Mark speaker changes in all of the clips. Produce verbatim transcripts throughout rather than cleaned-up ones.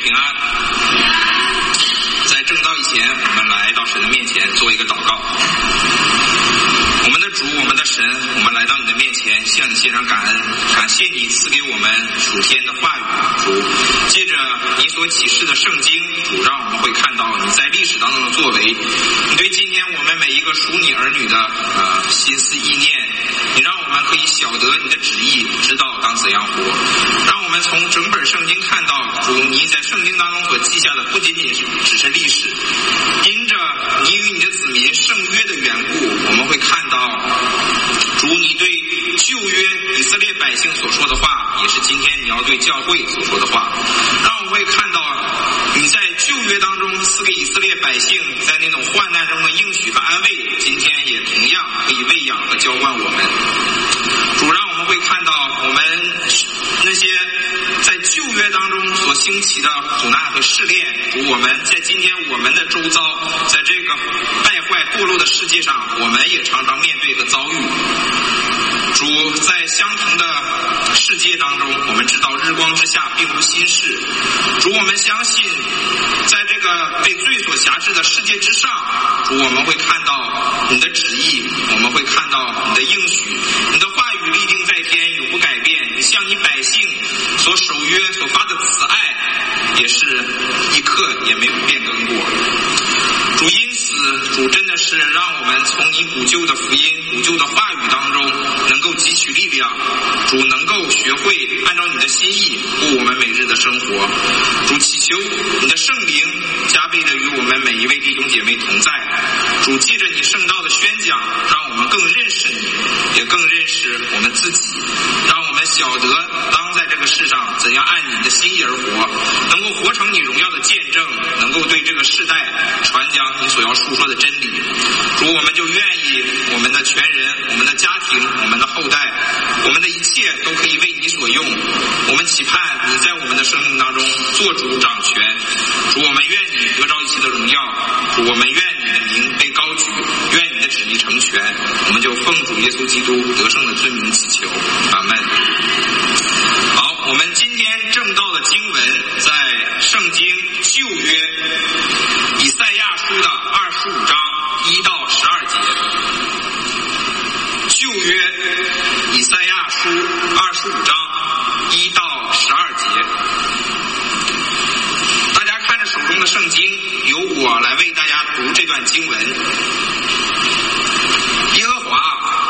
Speaker 1: 平安。在正道以前，我们来到神的面前做一个祷告。我们的主，我们的神，我们来到你的面前，向你献上感恩，感谢你赐给我们属天的话语。主，借着你所启示的圣经，主让我们会看到你在历史当中的作为，你对今天我们每一个属你儿女的呃心思意念，你让我们可以晓得你的旨意，知道当怎样活。让我们从整本圣经看到，主你在圣经当中所记下的不仅仅只是历史，因着你与你的子民圣约的缘故，我们会看到主你对旧约以色列百姓所说的话，也是今天你要对教会所说的话。让我们会看到你在旧约当中赐给以色列百姓在那种患难中的应许和安慰，今天也同样可以喂养和浇灌我们。主，让我们会看到我们那些在旧约当中所兴起的苦难和试炼，主，我们在今天我们的周遭，在这个败坏堕落的世界上，我们也常常面对和遭遇。主，在相同的世界当中，我们知道日光之下并无新事。主，我们相信在这个被罪所辖制的世界之上，主，我们会看到你的旨意，我们会看到你的应许，你的话语立定在天，永不改变。你向你百姓所守约所发的慈爱，也是一刻也没有变更过。主，因此主真的是让我们从你古旧的福音古旧的话语当中能够汲取力量，主能够学会按照你的心意过我们每日的生活。主，祈求你的圣灵加倍的与我们每一位弟兄姐妹同在。主，借着你圣道的宣讲，让我们更认识你，也更认识我们自己，让我们晓得当在这个世上怎样按你的心意而活，能够活成你荣耀的见证，能够对这个世代传讲你所要述说的真理。主，我们就愿意我们的全人，我们的家庭，我们的后代，我们的一切都可以为你所用。我们期盼你在我们的生命当中做主掌权。主，我们愿你得着一切的荣耀。主，我们愿你的名被高举，愿你的旨意成全。我们就奉主耶稣基督得胜的尊名祈求，阿们。好，我们今天正道的经文在圣经旧约以赛亚书的二十五章一到十二节。旧约以赛亚书二十五章一到十二节。大家看着手中的圣经，由我来为大家读这段经文。耶和华，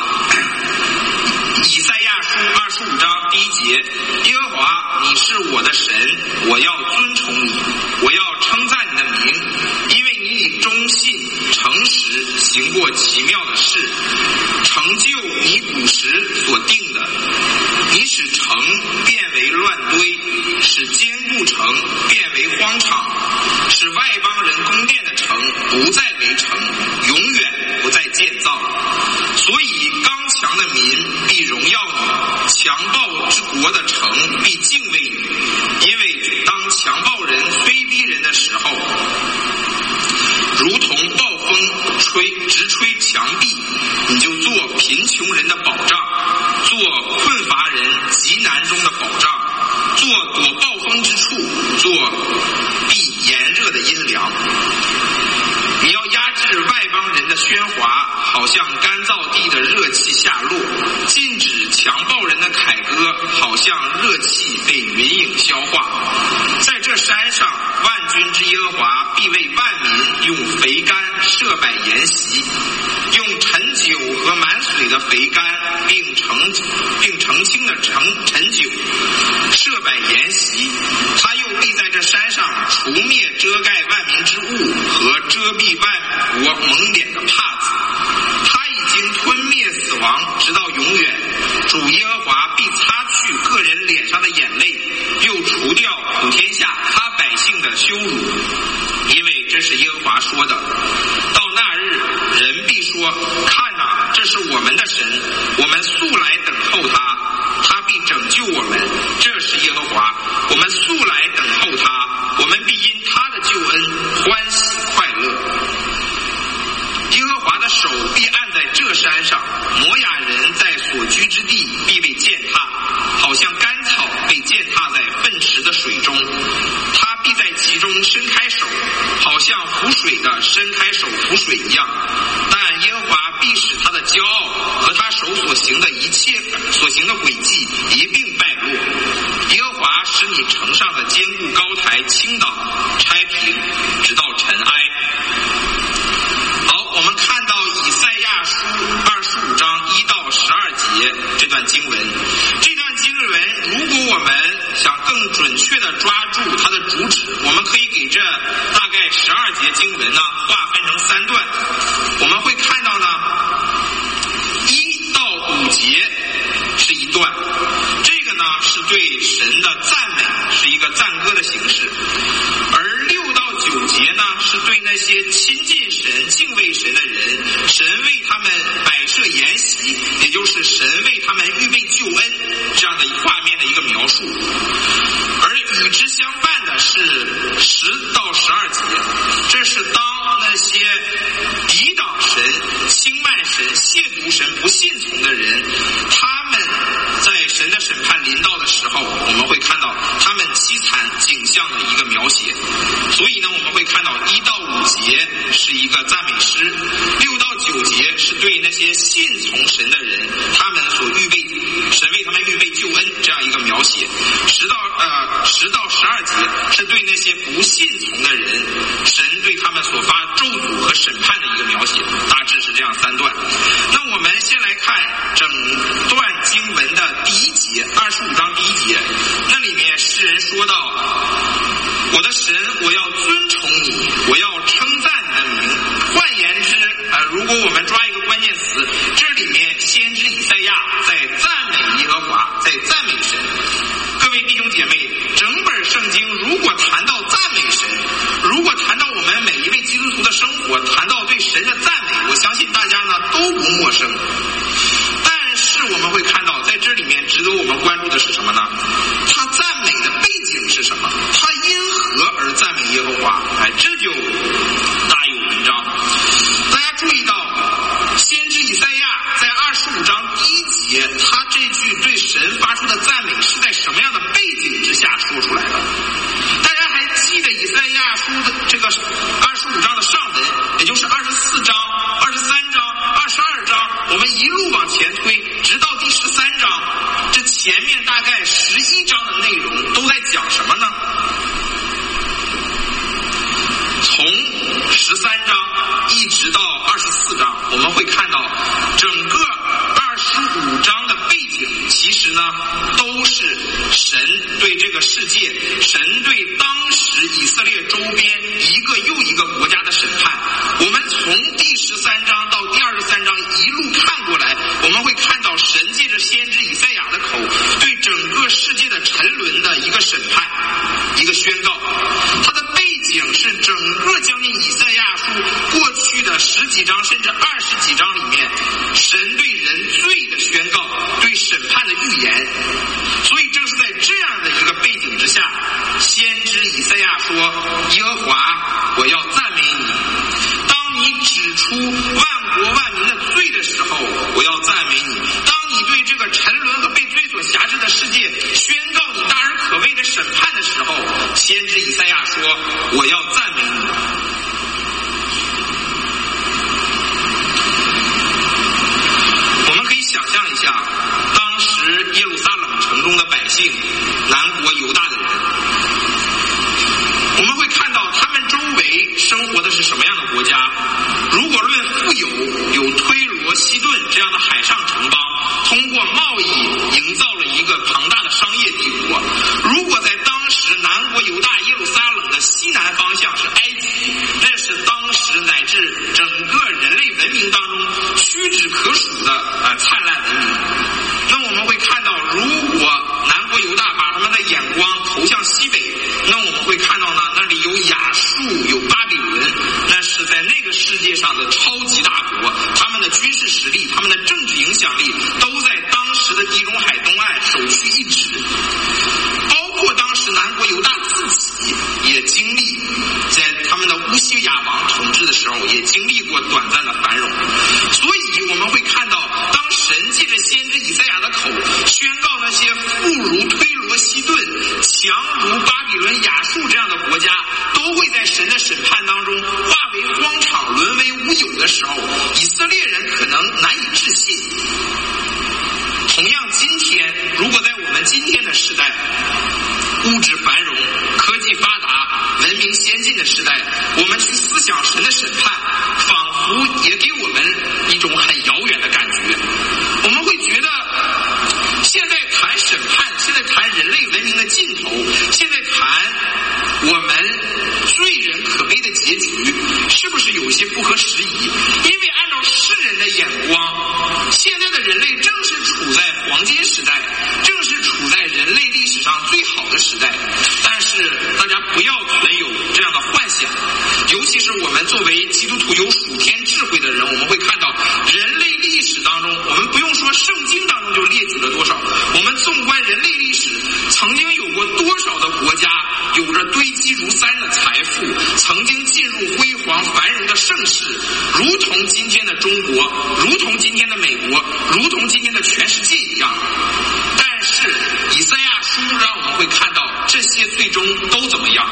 Speaker 1: 以赛亚书二十五章第一节，耶和华，你是我的神，我要尊崇你，我要称赞你的名，因为你以忠信诚实行过奇妙的事，成就你古时所定的。你使城变为乱堆，使坚固城变为荒场，使外邦人宫殿的城不再为城，永远不再建造。所以刚强的民必荣耀你，强暴之国的城必敬畏你，因为当强暴人催逼人的时候，如同暴风吹直吹墙壁，你就做贫穷人的保障，做困乏人极难中的保障，做躲暴风之处，做避炎热的阴凉。你要压制外邦人的喧哗，好像干燥地的热气下落，禁止强暴人的凯歌，好像热气被云影消化。在这山上，万军之耶和华必为万民用肥甘设摆筵席，用陈酒和满水的肥甘，并澄并澄清的陈陈酒设摆筵席。他又必在这山上除灭遮盖万民之物和遮蔽万国蒙脸的帕子。他已经吞灭死亡，直到永远。主耶和华必擦去个人脸上的眼泪，又除掉普天下他百姓的羞辱，因为这是耶和华说的。到那日，人必说：看哪，这是我们的神，我们素来等候他，他必拯救我们。这是耶和华，我们素来等候他，我们必因他的救恩欢喜快乐。耶和华的手必按在这山上，摩亚人在所居之地必被践踏，好像干草被践踏在粪池的水中。 伸开手扶水一样，但耶和华必使他的骄傲和他手所行的一切所行的诡计一并败落。耶和华使你城上的坚固高台倾倒拆平，直到尘埃。好，我们看到以赛亚书二十五章一到十二节这段经文。这段经文如果我们想更准确的抓住它的主旨，我们可以给这大概十二节经文呢划分成三段。我们会看到呢，一到五节是一段，这个呢是对神的赞美，是一个赞歌的形式；而六到九节呢是对那些亲近神、敬畏神的人，神为他们摆设筵席，也就是神为他们预备救恩这样的画面的一个描述。而与之相伴的是十到十二节，这是当那些抵挡神、轻慢神、亵渎神、不信从的人，他们在神的审判临到的时候，我们会看到他们凄惨景象的一个描写。所以呢，我们会看到一到五节是一个赞美诗，六到九节是对那些信从神的人，他们所预备神为他们预备救恩这样一个描写。十到呃十到十二节是对那些不信从的人，神对他们所发咒诅和审判的一个描写。大致是这样三段。那我们先来看整段经文的第一节，二十五章第一节，那里面诗人说到：我的神，我要尊崇你，我要称赞你的名。换言之，呃，如果我们抓一个关键词，这里面先知以赛亚在赞美耶和华，在赞美神。各位弟兄姐妹，整本圣经如果谈到赞美神，如果谈到我们每一位基督徒的生活，谈到对神的赞美，我相信大家呢都不陌生。但是我们会看到，在这里面值得我们关注的是什么呢？他赞美的背景是什么？他因何而赞美耶和华？哎，这就大有文章。大家注意到，先知以赛亚在二十五章第一节，他这句对神发出的赞美是在什么样的背景之下说出来的？大家还记得以赛亚书的这个二十五章的上文，也就是二十四章、二十三章、二十二章，我们一路往前推，直到第十三章，这前面大概十一章的内容都在讲什么呢？从十三章一直到二十四章，我们会看到整个二十五章的背景，其实呢都是神对这个世界，神对当时以色列周边一个又一个国家的审判。我们从第十三章到第二十三章一路看过来，我们会看到神借着先知以赛亚的口，对整个世界的沉沦的一个审判，一个宣告。它的背景是整个将近以赛亚书过去的十几章甚至二十几章里面，神对人罪的宣告，对审判的预言。所以正是在这样的一个背景之下，先知以赛亚说：耶和华，我要赞美你。当你指出万国万民的罪的时候，我要赞美你。当你对这个沉沦和被罪所辖制的世界宣告你大而可畏的审判的时候，先知以赛亚说：我要赞美你。我们可以想象一下，当时耶路撒冷城中的百姓，南国犹大的人，我们会看到他们周围生活的是什么样的国家？如果论富有，有推罗、西顿这样的海上城邦，通过贸易营造了一个庞大的商业帝国。如果在当时南国犹大耶路撒冷的西南方向是埃及，这是当时乃至整个人类文明当中屈指可数的呃灿烂文明。那我们会看到，如果南国犹大把他们的眼光投向西北，那我们会看到呢，那里有亚述，有巴比伦，那是在那个世界上的超级大国，他们的军事实力，他们的政治影响力都在当时的地中海东岸首屈一指。包括当时南国犹大自己也经历，在他们的乌西雅王统治的时候也经历过短暂的繁荣。所以我们会看到，当神借着先知以赛亚的口宣告那些富如推罗西顿、强如巴比伦亚述这样的国家， 都会在神的审判当中化为荒场，沦为乌有的时候，以色列人可能难以置信。同样，今天如果在我们今天的时代，物质繁荣、科技发达、文明先进的时代，我们去思想神的审判，仿佛也给我们一种很遥远的感觉。我们会觉得现在谈审判，现在谈人类文明的尽头，现在谈我们罪人可悲的结局，是不是有些不合时宜？因为按照世人的眼光，现在的人类正是处在黄金时代，正是处在人类历史上最好的时代。但是大家不要存有这样的幻想，尤其是我们作为基督徒有属天智慧的人，我们会看到人类历史当中，我们不用说圣经当中就列举了多少，我们纵观人类历史，曾经有过多少的国家有着堆积如山的财富，曾经进入辉煌繁荣的盛世，如同今天的中国，如同今天的美国，如同今天的全世界一样。但是以赛亚书让我们会看到，这些最终都怎么样？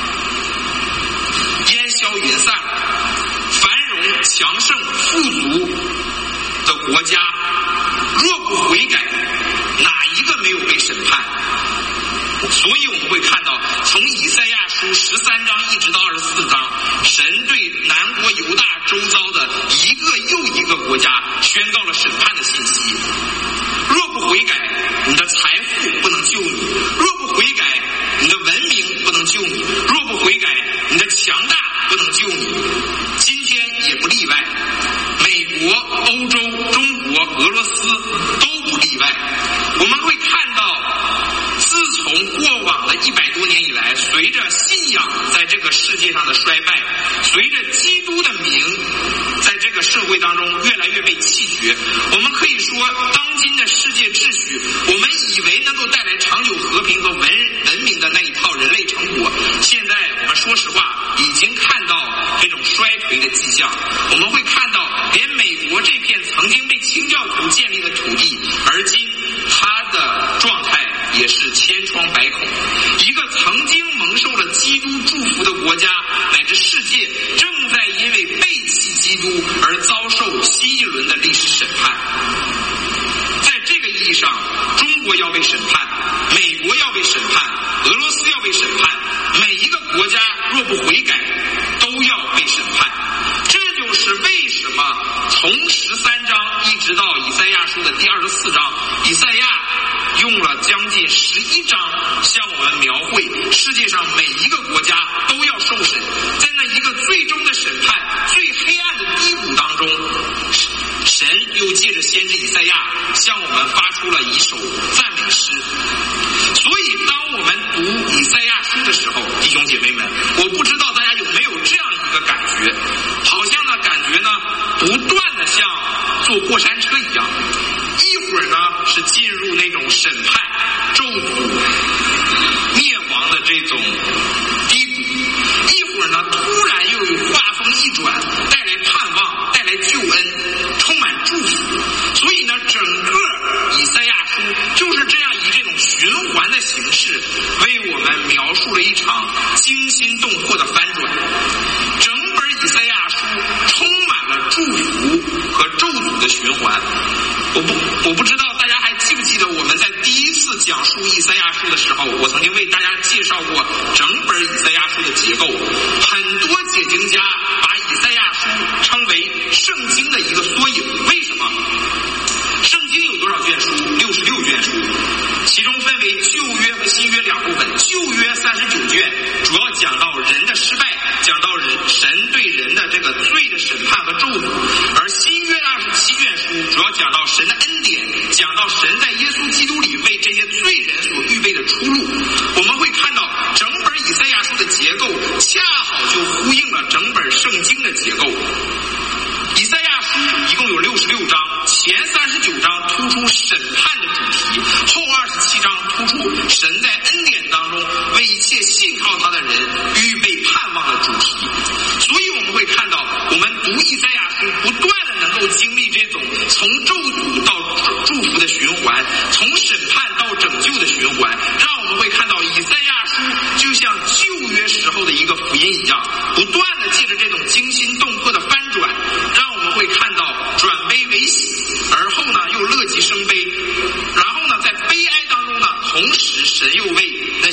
Speaker 1: 烟消云散，繁荣强盛富足的国家若不悔改，哪一个没有被审判？所以我们会看到，从以赛亚书十三章一直到二十四章，神对南国犹大周遭的一个又一个国家宣告了审判的信息。若不悔改，你的财富不能救你；若不悔改，你的文明不能救你；若不悔改，你的强大不能救你。今天也不例外，美国、欧洲、中国、俄罗斯都不例外。我们会看到，自从过往的一百多年以来，随着信仰在这个世界上的衰败，随着基督的名在这个社会当中越来越被弃绝，我们可以说，当今的世界秩序，我们以为能够带来长久和平和文文明的那一套人类成果，现在我们说实话已经看到这种衰颓的迹象。我们会看到，连美国这片曾经被清教徒建立的土地，而今它的状态也是千疮百孔。一个曾经蒙受了基督祝福的国家乃至世界，正在因为背弃基督而遭受新一轮的历史审判。在这个意义上，中国要被审判，美国要被审判，俄罗斯要被审判，每一个国家若不悔改都要被审判。这就是为什么从十三章一直到以赛亚书的第二十四章，以赛亚用了将近十一章向我们描绘世界上每一个国家都要受审，在那一个最终的审判最黑暗的低谷当中，神又借着先知以赛亚向我们发出了一首赞美诗。所以当我们读以赛亚书的时候，弟兄姐妹们，我不知道大家有没有这样一个感觉，好像呢感觉呢不断的像坐过山车一样，一会儿呢是进入那种审判咒诅灭亡的这种低谷，一会儿呢突然又有画风一转，带来盼望，带来救恩，充满祝福。所以呢整个以赛亚书就是这样以这种循环的形式为我们描述了一场惊心动魄的翻转。整本以赛亚书充满了祝福和咒诅的循环。我不我不知道大家还记不记得我们在第一次讲述以赛亚书的时候，我曾经为大家介绍过整本以赛亚书的结构。很多解经家把以赛亚书称为圣经的一个缩影。为什么？圣经有多少卷书？六十六卷书，其中分为旧约和新约两部分。旧约三十九卷主要讲到人的失败，讲到人神对人的这个罪的审判和咒诅，而新约二十七卷书主要讲到神的恩典，讲到神在耶稣基督里为这些罪人所预备的出路。我们会看到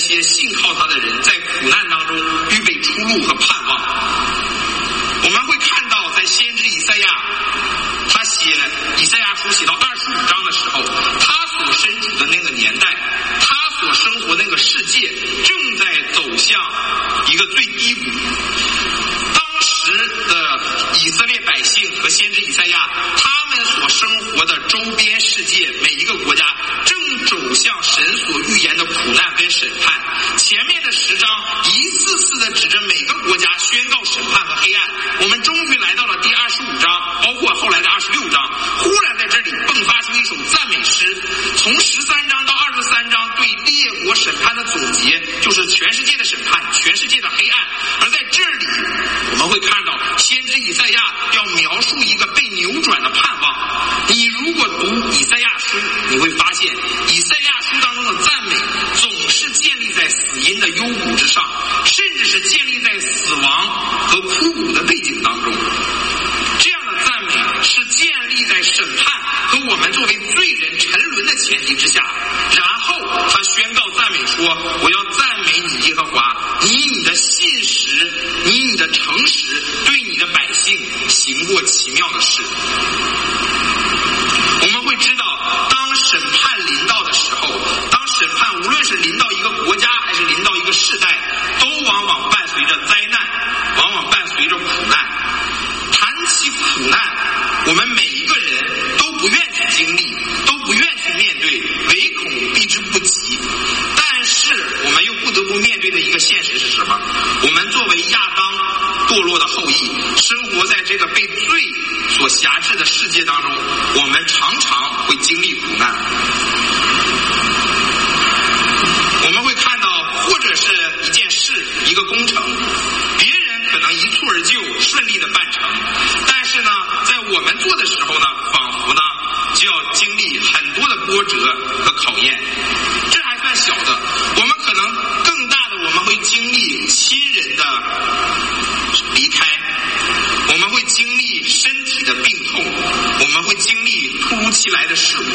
Speaker 1: 些信靠他的人在苦难当中预备出路和盼望。我们会看到在先知以赛亚，他写以赛亚书写到二十五章的时候，他所身处的那个年代，他所生活那个世界正在走向一个最低谷。当时的以色列百姓和先知以赛亚，他们所生活的周边世界每一个国家正走向神所预言的苦难跟审判。前面的十章一次次的指着每个国家宣告审判和黑暗，我们终于来到了第二十五章，包括后来的二十六章，忽然在这里迸发出一首赞美诗。从十三章到二十三章对列国审判的总结，就是全世界的审判，全世界的黑暗。而在这里我们会看到先知以赛亚要描述一个被扭转的盼望。你如果读以赛亚书，你会发现以赛亚书当中的赞美总是建立在死因的幽谷之上，甚至是建立在死亡和枯骨的背景当中。这样的赞美是建立在审判和我们作为罪人沉沦的前提之下，然后他宣告赞美说，我要赞美你耶和华，你以你的信实，你以你的诚实对你的百姓行过奇妙的事。我们会知道，当审判临到的时候，当审判无论是临到一个国家还是临到一个世代，都往往伴随着灾难，往往伴随着苦难。谈起苦难，我们每一个人都不愿去经历，都不愿去面对，唯恐避之不及。但是我们又不得不面对的一个现实是什么？我们作为亚当堕落的后裔，生活在这个被罪所辖制的世界当中，我们常常会经历苦难。我们会看到，或者是一件事，一个工程，别人可能一蹴而就，顺利的办成，但是呢，在我们做的时候呢，仿佛呢就要经历很多的波折和考验。这还算小的，我们可能更大的，我们会经历亲人的离开，我们会经历身体的病痛，我们会经历突如其来的事物。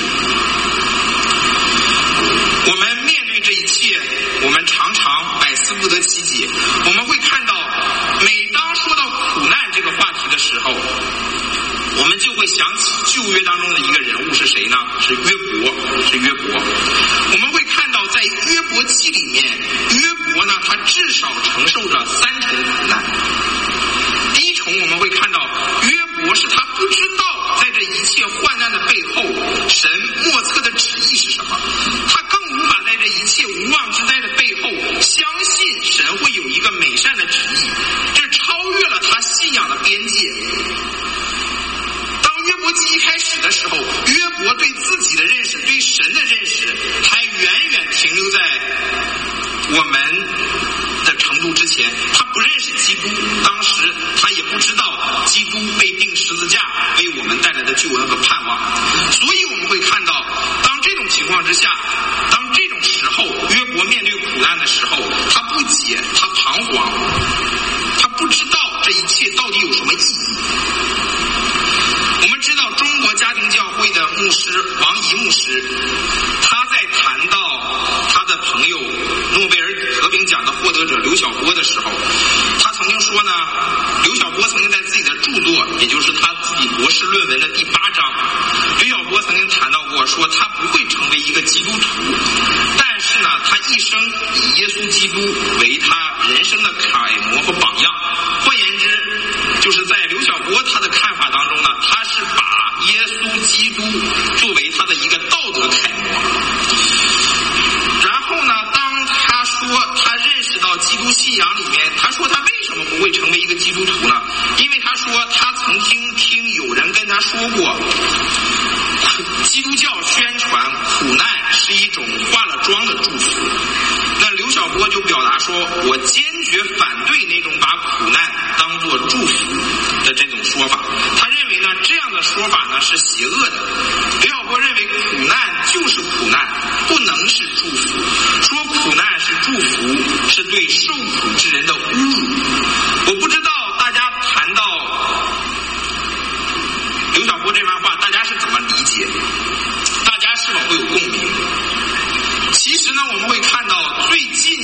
Speaker 1: 我们面对这一切，我们常常百思不得其解。我们会看到，每当说到苦难这个话题的时候，我们就会想起旧约当中的一个人物是谁呢？是约伯，是约伯。我们会看到，在约伯记里面，约伯呢，他至少承受着三重苦难。第一重，我们会看到约伯是他不知道在这一切患难的背后，神莫测的旨意是什么，他更无法在这一切无妄之灾的背后相信神会有一个美善的旨意，这超越了他信仰的边界。当约伯记一开始的时候，约伯对自己的认识，对神的认识还远远停留在我们的程度之前。他不认识基督，当时他也不知道基督被钉十字架为我们带来的救恩和盼望。所以我们会看到，当这种情况之下，当这种时候约伯面对苦难的时候，他不解，他彷徨，他不知道这一切到底有什么意义。我们知道中国家庭教会的牧师王怡牧师，他在谈到他的朋友诺贝尔和平奖的获得者刘晓波的时候，他曾经说呢，刘晓波曾经在自己的著作，也就是他自己博士论文的第八章，刘晓波曾经谈到过，说他不会成为一个基督徒，但是呢，他一生以耶稣基督为他人生的楷模和榜样。换言之，就是在刘晓波他的看法当中呢，他是把耶稣基督作为他的一个道德楷模。然后呢，当他说他认识到基督信仰里面，他说他为什么不会成为一个基督徒呢？因为他说他曾经听有人跟他说过，基督教宣传苦难是一种化了妆的祝福。那刘晓波就表达说，我坚决反对那种把苦难当作祝福的这种说法。他认为呢，这样的说法呢是邪恶的。刘晓波认为苦难就是苦难，不能是祝福。说苦难是祝福，是对受苦之人的侮辱。我不知道大家谈到刘晓波这番话，大家是怎么理解？大家是否会有共鸣？其实呢，我们会看到最近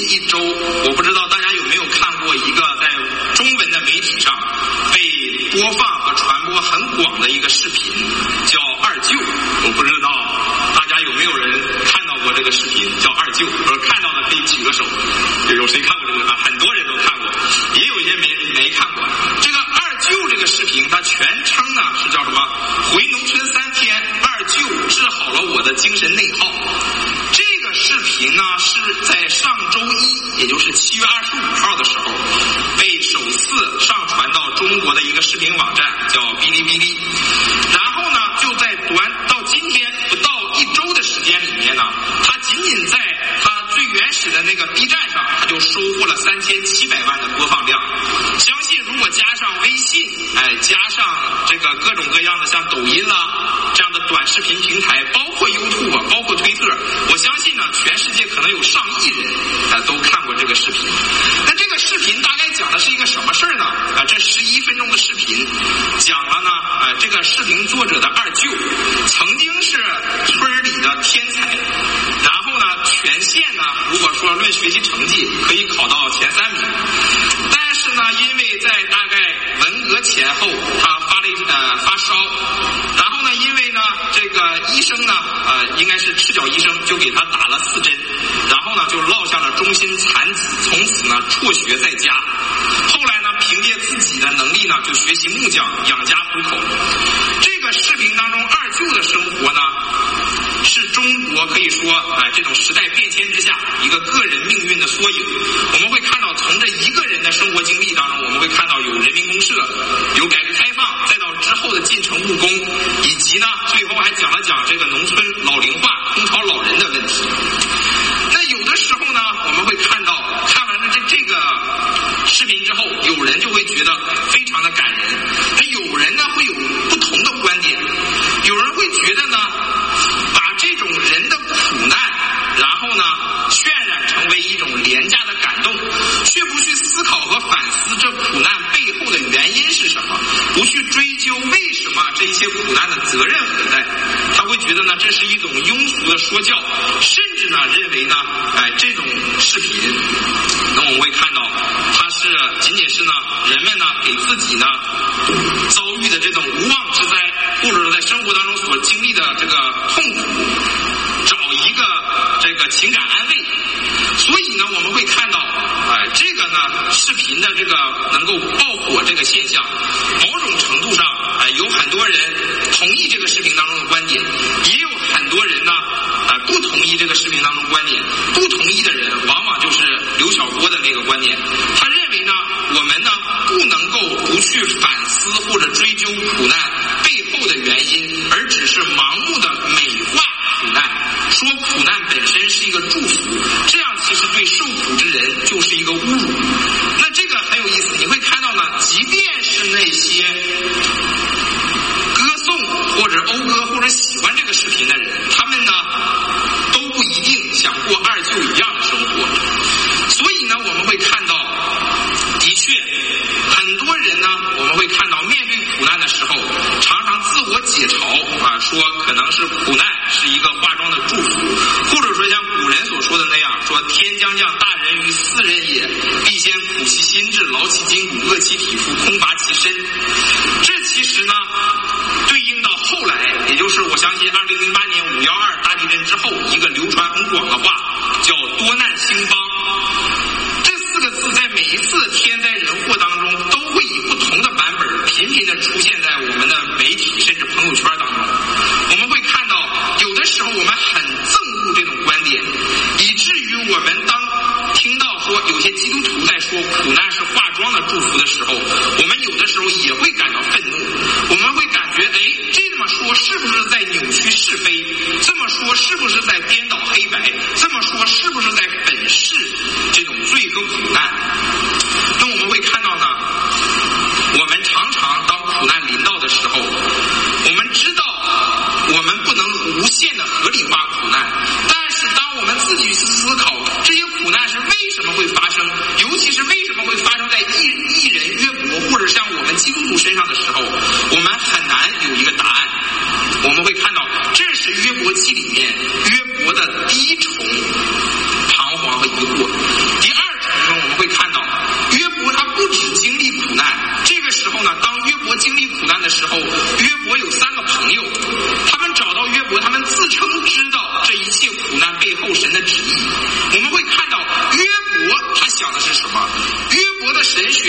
Speaker 1: 一周，我不知道大家有没有看过一个在中文的媒体上被播放和传播很广的一个视频，叫二舅。我不知道大家有没有人看到过这个视频，叫二舅。我说看到的可以举个手，有谁看过这个啊？很多人都看过，也有一些没没看过。这个二舅这个视频，它全称呢是叫什么？回农村三天，二舅治好了我的精神内耗。这个视频呢是在上周一，也就是七月二十五号的时候，被首次上传到中国的一个视频网站，叫哔哩哔哩。然后呢，就在短到今天不到一周的时间里面呢，它仅仅在它最原始的那个 B 站上，它就收获了三千七百万的播放量。相信如果加上微信，哎，加上这个各种各样的像抖音啦这样的短视频平台，包括 YouTube， 包括推特，我相信呢，全世界可能有上亿人啊都看过这个视频。那这个视频大概讲的是一个什么事儿呢？啊，这十一分钟的视频讲了呢，啊，这个视频作者的二舅曾经是村里的天才，然后呢，全县呢，如果说论学习成绩可以考到前三名，但是呢，因为在大概文革前后，他发了一呃发烧，然后呢，因为呢这个医生呢呃应该是赤脚医生，就给他打了四针，然后呢就落下了终身残疾，从此呢辍学在家。后来呢，凭借自己的能力呢，就学习木匠养家糊口。这个视频当中，二舅的生活呢，是中国可以说啊、呃、这种时代变迁之下一个个人命运的缩影。我们会看到，从这一个人的生活经历当中，我们会看到有人民公社，有改革开放，再到之后的进城务工，以及呢最后还讲了讲这个农村老龄化、空巢老人的问题。那有的时候呢，我们会看到，看完了这这个视频之后，有人就会觉得非常的感人，那有人呢会有不同的观点，有人会觉得呢，把这种人的苦难，然后呢渲染成为一种廉价的感动，却不去思考和反思这苦难背后的原因是什么，不去追究为什么这些苦难的责任何在，他会觉得呢这是一种庸俗的说教，甚至呢认为呢，哎，这种视频，那我们会看到，它是仅仅是呢人们呢给自己呢遭遇的这种无妄之灾，或者说在生活当中所经历的这个痛苦，找一个这个情感安慰。所以呢，我们会看到，哎、呃，这个呢视频的这个能够爆火这个现象，某种程度上，哎、呃，有很多人同意这个视频当中的观点，也有很多人呢，啊、呃，不同意这个视频当中观点。不同意的人，往往就是刘晓波的那个观点，他认为呢，我们呢不能够不去反思或者追究苦难背后的原因，而只是盲目的美化苦难，说苦难本身是一个祝福，这样其实对受苦之人就是一个侮辱。那这个很有意思，你会看到呢，即便是那些歌颂或者讴歌或者喜欢这个视频的人，他们呢都不一定想过二舅一样的生活。所以呢，我们会看到，的确很多人呢，我们会看到面对苦难的时候，常常自我解嘲啊，说可能是苦难是一个化妆的祝福，或者说像古人所说的那样，说天将降大任于斯人也，必先苦其心志，劳其筋骨，饿其体肤，空乏其身。这其实呢对应到后来，也就是我相信二零零八年五幺二大地震之后，一个流传很广的话叫多难兴邦。这四个字在每一次天灾人祸当中都会以不同的版本频频的出现在我们的媒体甚至朋友圈当中。我们会看到，有的时候我们很憎恶这种观点，以至于我们当听到说有些基督徒在说苦难是化妆的祝福的时候，我们有的时候也会感到愤怒。我们会感觉，哎，这么说是不是在扭曲是非？这么说是不是在颠倒黑白？这么说是不是在粉饰这种罪和苦难？那我们会看到呢，我们常常当苦难临到的时候，我们知道我们不能无限的合理化苦难，但是当我们自己去思考这些苦难是为什么会发生，尤其是为什么会发生在艺艺人约伯或者像我们基督徒身上的时候，我们很难有一个答案。我们会看到，这是约伯记里面约伯的第一重彷徨和疑惑。的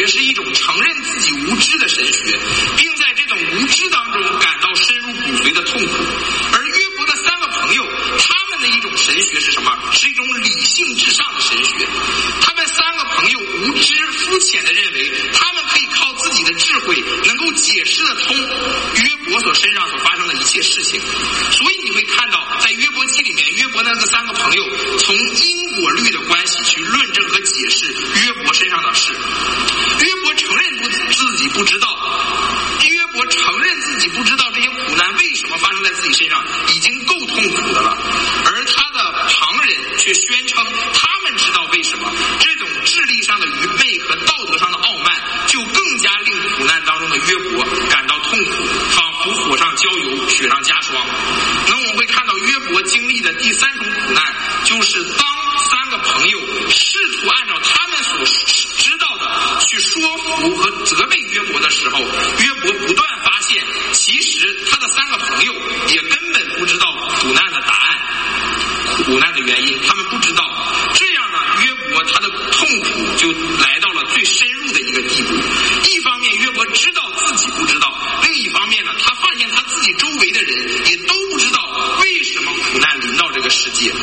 Speaker 1: 学是一种承认自己无知的神学，并在这种无知当中感到深入骨髓的痛苦。而约伯的三个朋友，他们的一种神学是什么？是一种理性至上的神学。他们三个朋友无知肤浅地认为他们可以靠自己的智慧能够解释得通约伯所身上所发生的一切事情。所以你会看到在约伯记里面，约伯那个三个朋友从因果律的关系去论证和解释约伯身上的事。约伯承认不自己不知道，约伯承认自己不知道这些苦难为什么发生在自己身上，已经够痛苦的了。而他的旁人却宣称他们知道为什么。这种智力上的愚昧和道德上的傲慢，就更加令苦难当中的约伯感到痛苦，仿佛火上浇油，雪上加霜。那我们会看到约伯经历的第三重苦难，就是当三个朋友试图按照他们所知道的去说服和责备约伯的时候，约伯不断发现，其实他的三个朋友也根本不知道苦难的答案，苦难的原因，他们不知道。这样呢，约伯他的痛苦就来到了最深入的一个地步。一方面约伯知道自己不知道，另一方面呢，他发现他自己周围的人也都不知道为什么苦难临到这个世界。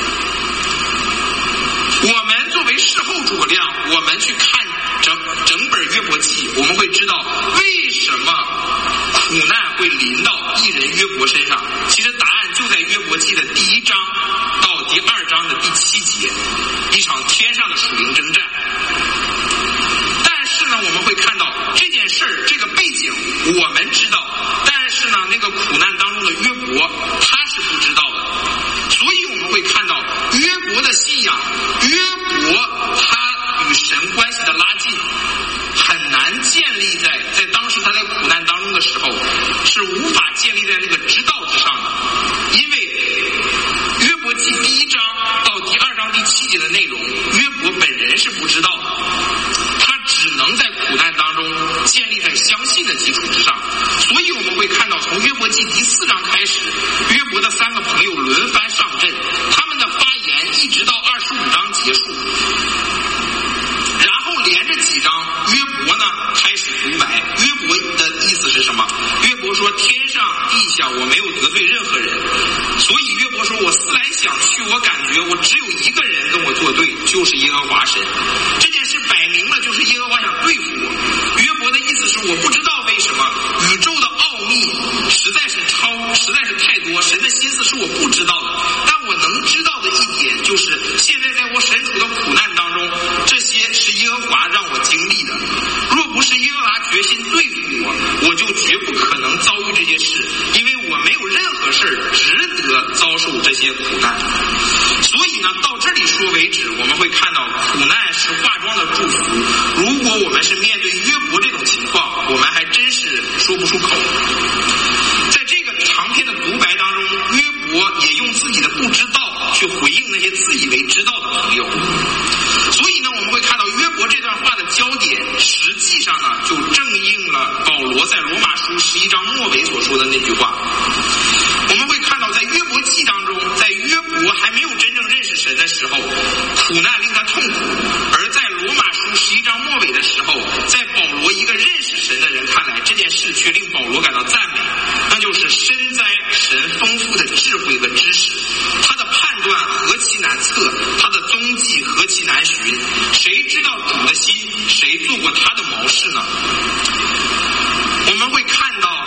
Speaker 1: 我们作为事后诸葛亮，我们去看整整本约伯记，我们会知道为什么苦难会临到艺人约伯身上。其实答案就在约伯记的第一章到第二章的第七节，一场天上的属灵征战。但是呢，我们会看到这件事儿，这个背景我们知道，但是呢，那个苦难当中的约伯他是不知道的。所以我们会看到约伯的信仰，约伯他与神关系的拉近，很难建立在在当时他在苦难当中的时候，是无法建立在那个知道之上的。因为约伯记第一章到第二章第七节的内容，约伯本人是不知道的，他只能在苦难当中建立在相信的基础之上。所以我们会看到从约伯记第四章开始，约伯的三个朋友轮番上阵，他们的发言一直到二十五章结束，然后连着几章约伯呢开始独白。约伯的意思是什么？约伯说天上地下我没有得罪任何人。所以约伯说我思来想去，我感觉我只有一个人跟我作对，就是耶和华神。这件事摆明了就是耶和华想对付我。约伯的意思是我不知道为什么宇宙的奥秘实在是超实在是太多，神的心思是我不知道的。但我能知道的一点就是，现在在我身处的苦难当中，这些是耶和华让我经历的。若不是耶和华决心对付我，我就绝不可能遭遇这些事，因为我没有任何事值得遭受这些苦难。所以呢，到这里说为止，我们会看到苦难是化妆的祝福。如果我们是面对约伯这种情况，我们还真是说不出口。在这个长篇的独白当中，约伯也用自己的不知道去回应那些自以为知道的朋友。所以呢，我们会看到约伯这段话的焦点，实际上呢，就正应了保罗在罗马书十一章末尾所说的那句话。我们会看到在约伯记当中，在约伯还没有真正认识神的时候，苦难令他痛苦；而在罗马书十一章末尾的时候，在保罗一个认识神的人看来，这件事却令保罗感到赞美，那就是深哉神丰富的智慧和知识，他的判断何其难测，他的踪迹何其难寻，谁知道主的心，谁做过他的谋士呢？我们会看到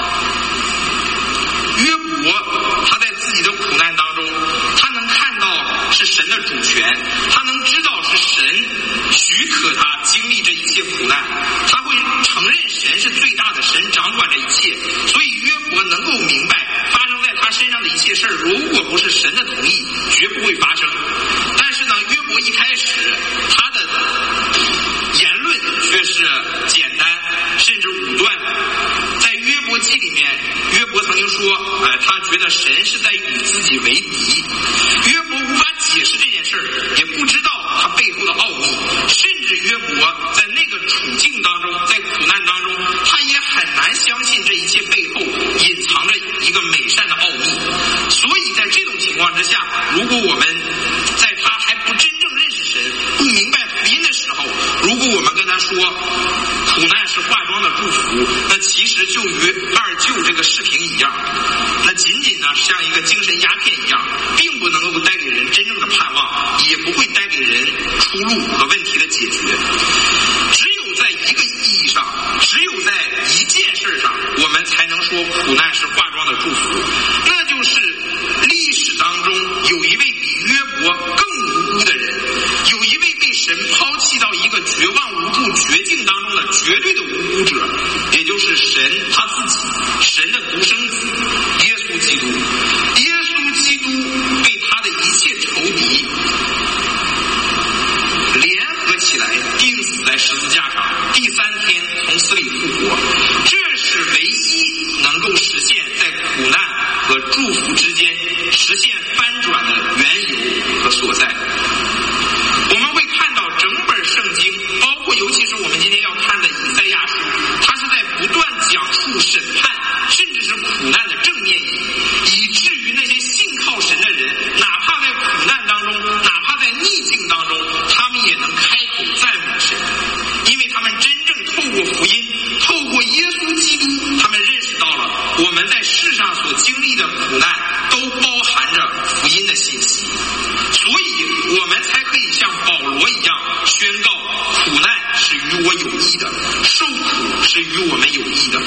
Speaker 1: 约伯他在自己的苦难当中，他能看到是神的主权，他能知道是神许可他经历这一切苦难，他会承认神是最大的，神掌管这一切。所以约伯能够明白发生在他身上的一切事儿，如果不是神的同意，绝不会发生。但是呢，约伯一开始他的言论却是简单甚至武断。在约伯记里面，约伯曾经说，呃，他觉得神是在与自己为敌。约伯无法解释这件事儿，也不知道他背后的奥秘，甚至约伯在那个处境当中，在苦难当中，他也很难相信这一切背后隐藏着一个美善的奥秘。所以在这种情况之下，如果我们在他还不真正认识神，不明白福音的时候，如果我们跟他说苦难是化妆的祝福，那其实就与二舅这个视频一样，那仅仅呢像一个精神鸦片一样，并不能够带给人真正的盼望，也不会带给人出路和问题的解决。只有在一个意义上，只有在一件事上，我们才能说苦难是化妆的祝福，那就是历史当中有一位比约伯更无辜的人，有一位被神抛弃到一个绝望无助绝境当中的绝对的无辜者，也就是神他自己，神的独生子耶稣基督。耶稣基督被他的一切仇敌联合起来钉死在十字架上，第三天从死里复活，这是唯一能够实现在苦难和祝福之间实现翻转的缘由和所在。我们会看到整本圣经，包括尤其是我们今天要看的以赛亚书，它是在不断讲述审判甚至是苦难的正面意义，以至于那些信靠神的人，哪怕在苦难当中，哪怕在逆境当中，他们也能开口赞美神，因为他们真正透过福音，透过耶稣基督，他们认识到了我们在世上所经历的苦难都包含着福音的信息，所以我们才可以像保罗一样宣告苦难是与我有益的，受苦是与我们有益的。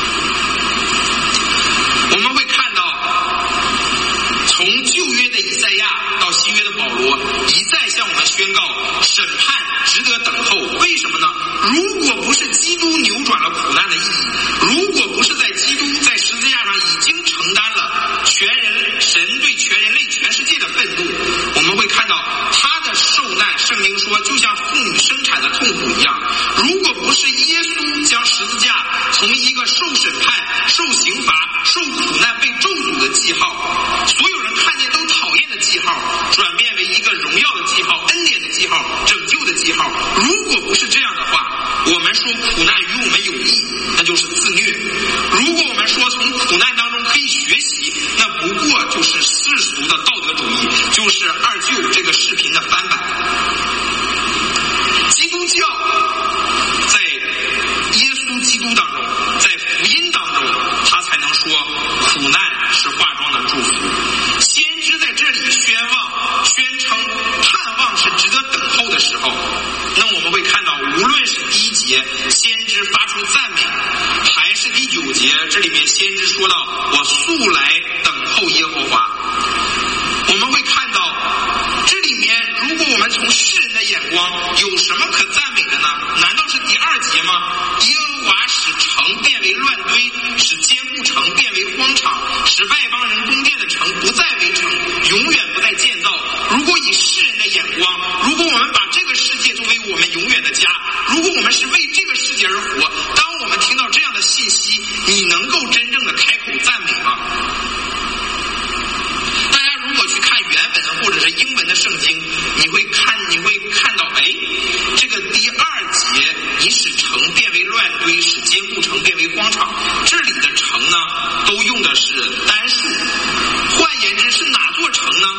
Speaker 1: 我们会看到从旧约的以赛亚到新约的保罗，一再向我们宣告审判值得等候。为什么呢？如果不是基督扭转了苦难的意义，如果不是在基督在十字架上已经承担了全人神对全人类全世界的愤怒，我们会看到他的受难，圣经说就像妇女生产的痛苦一样。如果不是耶稣将十字架从一个受审判、受刑罚、受苦难、被咒诅的记号，所有人看见都讨厌的记号，转变为一个荣耀的记号、恩典的记号、拯救的记号，如果不是这样的话，我们说苦难与我们有益，那就是自虐。如果我们说从苦难当中可以学习，那不过就是世俗的道德主义，就是二舅这个视频的翻版。基督教在耶稣基督当中，在福音当中，他才能说苦难是化妆的祝福。先知在这里宣望、宣称、盼望是值得等候的时候，那我们会看到，无论是第一节先知发出赞美，还是第九节这里面先知说到我素来等候耶和华，我们会看到这里面，如果我们从世人的眼光，有什么可赞美的呢？难道是第二节吗？耶和华使城变为乱堆，使坚固城变为荒场，使外邦人宫殿的城不再为城，永远不再建造。如果以世人的眼光，如果我们把这个世界作为我们永远的家，如果我们是为这个世界而活，当我们听到这样的信息，你能够真正的开口赞美吗？大家如果去看原文或者是英文的圣经，你会看你会看到，哎，这个第二节，你使城变为乱堆，使坚固城变为荒场，这里的城呢，都用的是单数。换言之，是哪座城呢？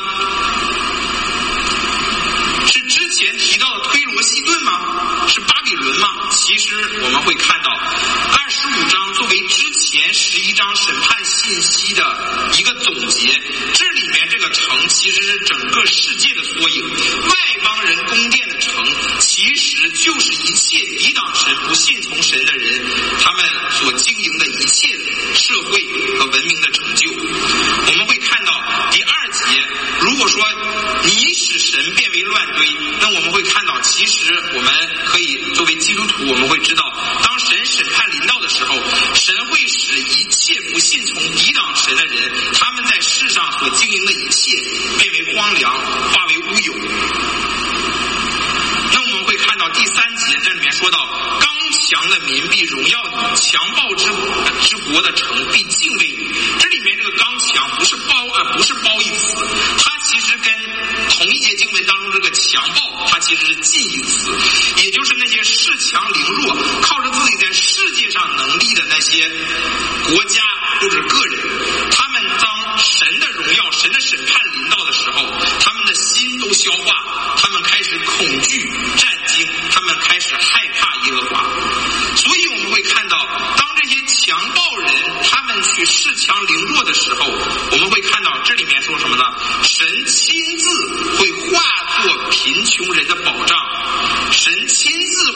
Speaker 1: 是之前提到的推罗西顿吗？是巴比伦吗？其实我们会看到二十五章作为之前十一章审判信息的一个总结，这里面这个城其实是整个世界的缩影。外邦人宫殿的城其实就是一切抵挡神、不信从神的人，他们所经营的一切社会和文明的成就。我们会看到第二节，如果说你使神变为乱堆，那我们会看到，其实我们可以作为基督徒，我们会知道，当神审判临到的时候，神会使一切不信从抵挡神的人，他们在世上所经营的一切变为荒凉，化为乌有。那我们会看到第三节，这里面说到刚强的民必荣耀你，强暴之之国的城必敬畏你。这里面这个刚强不是褒呃不是褒义词，它其实跟同一节经文当中这个强暴，它其实是近义词，也就是那些恃强凌弱、靠着自己在世界上能力的那些国家或者个人，他们当神的荣耀、神的审判临到的时候，他们的心都消化，他们开始恐惧、战惊，他们开始害怕耶和华。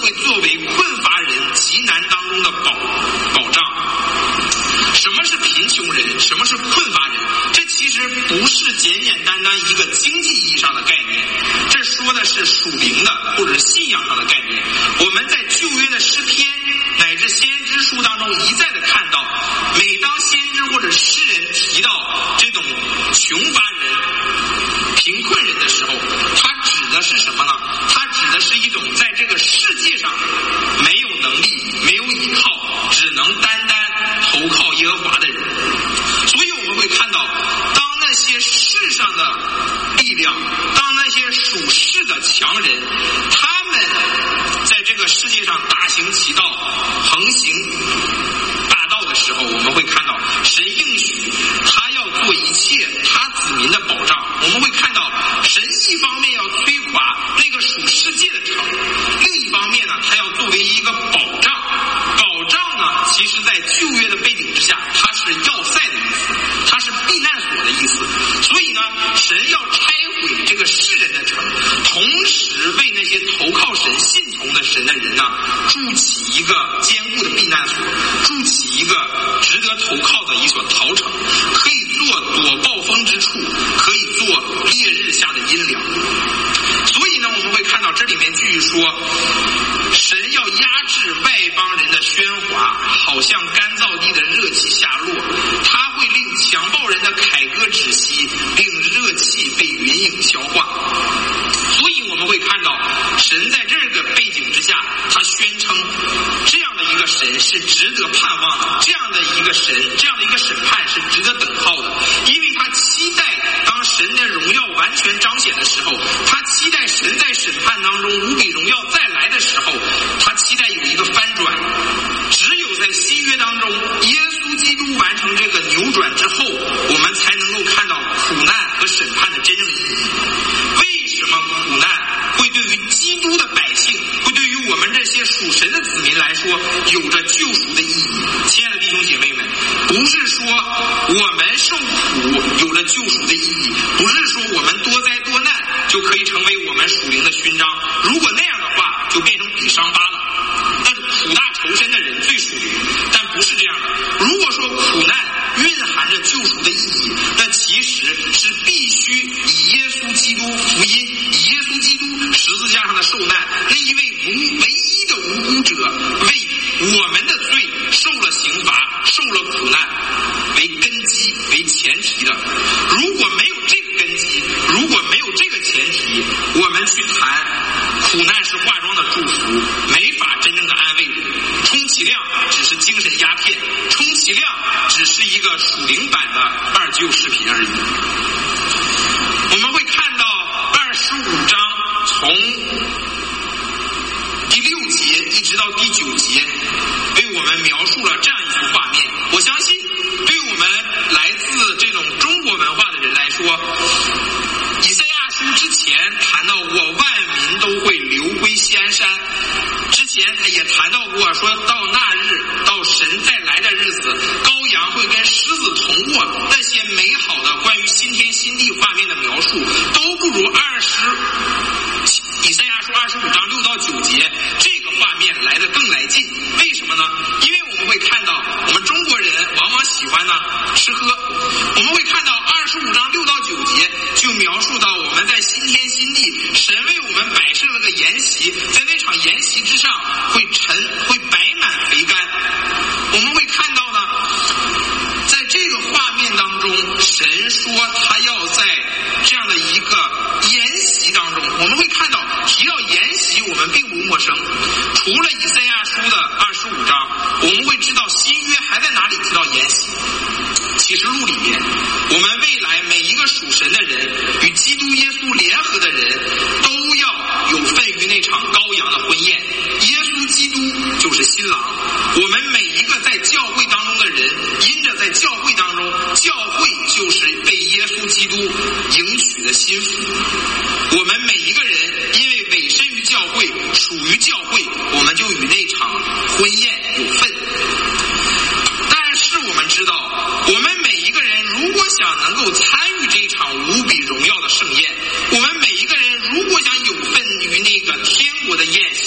Speaker 1: 会作为困乏人极难当中的保保障。什么是贫穷人？什么是困乏人？这其实不是简简单单一个经济意义上的概念，这说的是属灵的或者信仰上的概念。我们在旧约的诗篇乃至先知书当中一再的看到，每当先知或者诗人提到这种穷乏人、贫困人的时候，他指的是什么呢？他指的是一种在这个世界上没有能力、没有依靠，只能单单投靠耶和华的人。所以我们会看到，当那些世上的力量，当那些属世的强人，他们在这个世界上大行其道、横行大道的时候，我们会看到神应许他要做一切他子民的保障。我们会看到神一方面要摧垮那个属世界的城，另一方面呢，他要作为一个保障。保障呢，其实在旧约的背景之下，它是要塞的意思，它是避难所的意思。所以呢，神要拆毁这个世人的城，同时为那些投靠神、信从的神的人呢，筑起一个坚固的避难所，筑起一个值得投靠的一所逃城，可以做躲暴风之处，可以做烈日下的阴凉。所以呢，我们会看到这里面继续说，神要压制外邦人的喧哗，好像干燥地的热气下落，他会令强暴人的凯歌止息，令热气被云影消化。所以我们会看到神在这个背景之下，他宣称这样的一个神是值得盼望的，这样的一个神，这样的一个审判是值得等候的，因为他期待当神的荣耀完全彰显的时候，他期待神在审判当中无比荣耀再来的时候，他期待有一个翻转。只有在新约当中，耶稣基督完成这个扭转之后，我们才能够看到苦难和审判的真正意义。为什么苦难会对于基督的百姓，会对于我们这些属神的子民来说有着救赎的意义？亲爱的弟兄姐妹们，不是说我们受苦有了救赎的意义，不是说我们多灾多难就可以成为我们属灵的勋章。如果那样的话，就变成比伤疤了。但是苦大仇深的人最属灵，但不是这样的。如果说苦难蕴含着救赎的意义，那其实是必须以耶稣基督福音，以耶稣基督十字架上的受难，那一位无唯一的无辜者为我们的罪受了刑罚，受了苦难为根基为前提的。如果没有这个根基，如果没有这个前提，我们去谈苦难是化妆的祝福，没法真正的安慰人。充其量只是精神鸦片，充其量只是一个属灵版的二旧视频而已。我们会看到二十五章从第六节一直到第九节，为我们描述了这样一幅画面。我相信对我们来自这种中国文化的人来说，以赛亚书之前谈到过万民都会流归西安山，之前也谈到过说到那日，到神再来的日子，羔羊会跟狮子同卧，那些美好的关于新天新地画面的描述都不如二十以赛亚书二十五章六到九节这个画面来得更来劲。为什么呢？因为我们会看到我们中国人往往喜欢呢吃喝，我们会看到二十五章六到九节就描述到我们在新天新地，神为我们摆设了个筵席，在那场筵席之上会陈会摆满肥甘。我们会看到呢，在这个画面当中，神说他要在这样的一个筵席当中，我们会看到提到筵席我们并不陌生，除了以赛亚书的二十五章，我们会知道新约还在哪里提到筵席。启示录里面，我们未来每一个属神的人与基督耶稣联合的人都要有份于那场羔羊的婚宴，耶稣基督就是新郎。我们每一个在教会当中的人，因着在教会当中，教会就是被耶稣基督迎娶的新妇。我们每一个人因为委身于教会，属于教会，我们就与那场婚宴有份。但是我们知道，我们每一个人如果想能够参与这场无比荣耀的盛宴，我们每一个人如果想有份于那个天国的宴席或者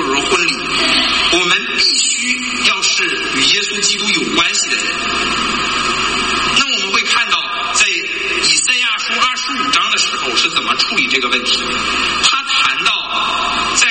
Speaker 1: 者说婚礼，我们必须要是与耶稣基督有关系的人。那我们会看到在以赛亚书二十五章的时候是怎么处理这个问题。他谈到在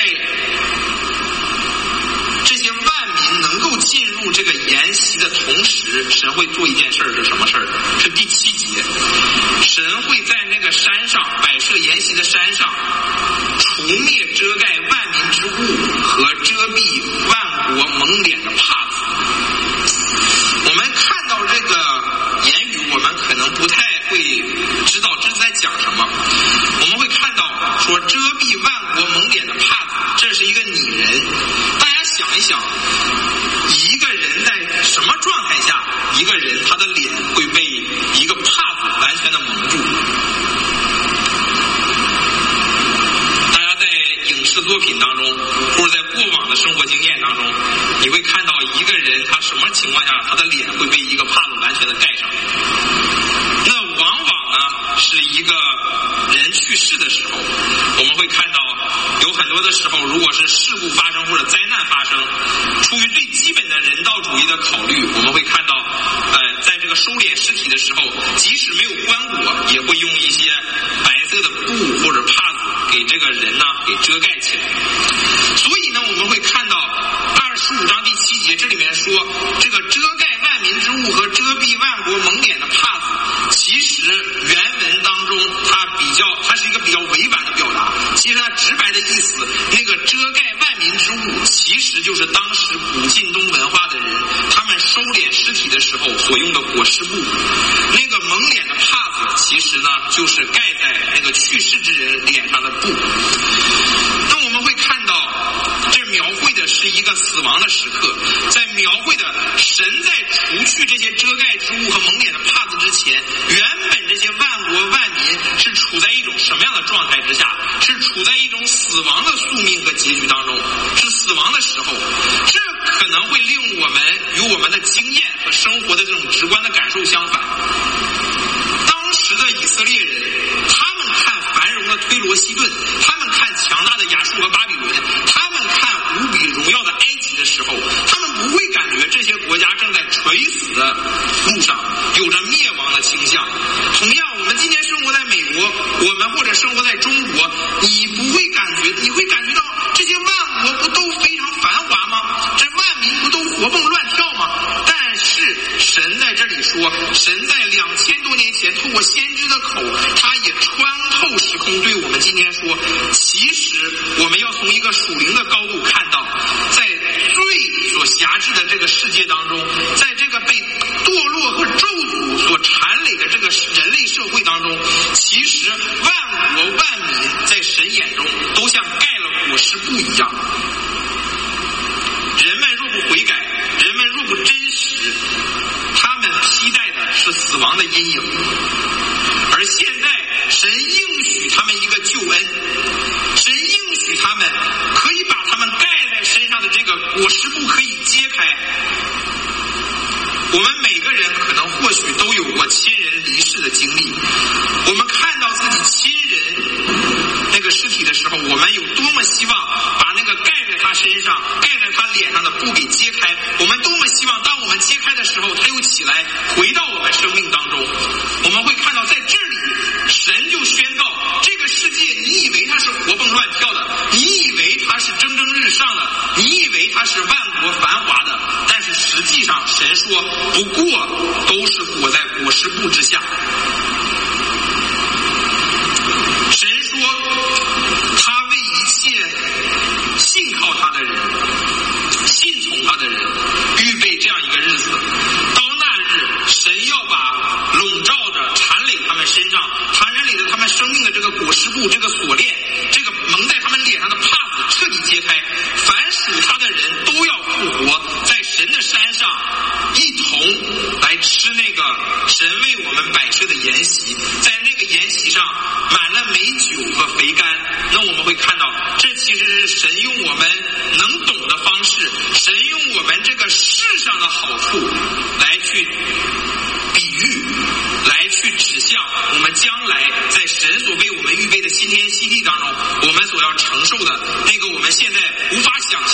Speaker 1: 这些万民能够进入这个筵席的同时，神会做一件事儿，是什么事儿？是第七节，神会在那个山上摆设筵席的山上，除灭遮盖万民之物和遮蔽万国蒙脸的帕子。我们看到这个言语，我们可能不太会知道这是在讲什么。我们会看到说遮蔽万国蒙脸的帕子，这是一个拟人。大家想一想，一个人在什么状态下，一个人他的脸会被一个帕子完全的蒙住？大家在影视作品当中，或者在过往的生活经验当中，你会看到一个人他什么情况下他的脸会被一个帕子完全的盖上？那往往呢是一个人去世的时候，我们会看到有很多的时候，如果是事故发生或者灾难发生，出于最基本的人道主义的考虑，我们会看到呃，在这个收敛尸体的时候，即使没有棺椁，也会用一些白色的布或者帕子给这个人呢给遮盖起来。所以呢，我们会看到二十五章第七节，这里面说这个遮盖万民之物和遮蔽万国蒙脸的帕子，其实原文当中它比较它是一个比较委婉的表达。其实它直白的意思，那个遮盖万民之物其实就是当时古近东文化的人他们收敛尸体的时候所用的裹尸布。那个蒙脸的帕子其实呢就是盖在那个去世之人脸上的布。那我们会看到这描绘的是一个死亡的时刻，在描绘的神在除去这些遮盖之物和蒙脸的帕子之前，原本这些万国万民是处在一种什么样的状态之下？是处在一种死亡的宿命和结局当中，是死亡的时候。这可能会令我们与我们的经验和生活的这种直观的感受相反。当时的以色列人，他们看繁荣的推罗西顿，他们看强大的亚述和巴比伦，他们看无比荣耀的埃及的时候，他们不会感觉这些国家正在垂死的路上，有着灭亡的倾向。同样，我们今天生活在美国，我们或者生活在中国，你不会感觉，你会感觉到这些万国不都非常繁华吗？这万民不都活蹦乱跳吗？但是神在这里说，神在两千多年前透过先知的口，他也穿透时空对我们今天说，其实我们要从一个属灵的高度看到，在罪所辖制的这个世界当中，在这个被堕落和咒诅所缠累的这个人类社会当中，其实万国万民在神眼中都像盖了裹尸布一样。人们若不悔改，人们若不真实，他们期待的是死亡的阴影。而现在神应许他们一个救恩，神应许他们可以把他们盖在身上的这个裹尸布可以揭开。我们每个人可能或许都有过亲人离世的经历，我们看到自己亲人那个尸体的时候，我们有多么希望把那个盖在他身上盖在他脸上的布给揭开，我们多么希望当我们揭开的时候，他又起来回到我们生命当中。我们会看到在这里神就宣告，这个世界你以为它是活蹦乱跳的，你以为它是蒸蒸日上的，你以为它是万国繁华的，但是实际上神说不过都是裹在裹尸布之下。神说他为一切信靠他的人，信从他的人预备这样一个日子。到那日，神要把笼罩着缠累他们身上缠累着他们生命的这个裹尸布，这个锁链，这个蒙在他们脸上的帕子彻底揭开。凡属他的人都要复活，在神的山上一同来吃那个神为我们摆设的筵席，在那个筵席上满了美酒和肥甘。那我们会看到，这其实是神用我们能懂的方式，神用我们这个世上的好处来去比喻，来去指向我们将来在神所为我们预备的新天新地当中，我们所要承受的那个我们现在无法想象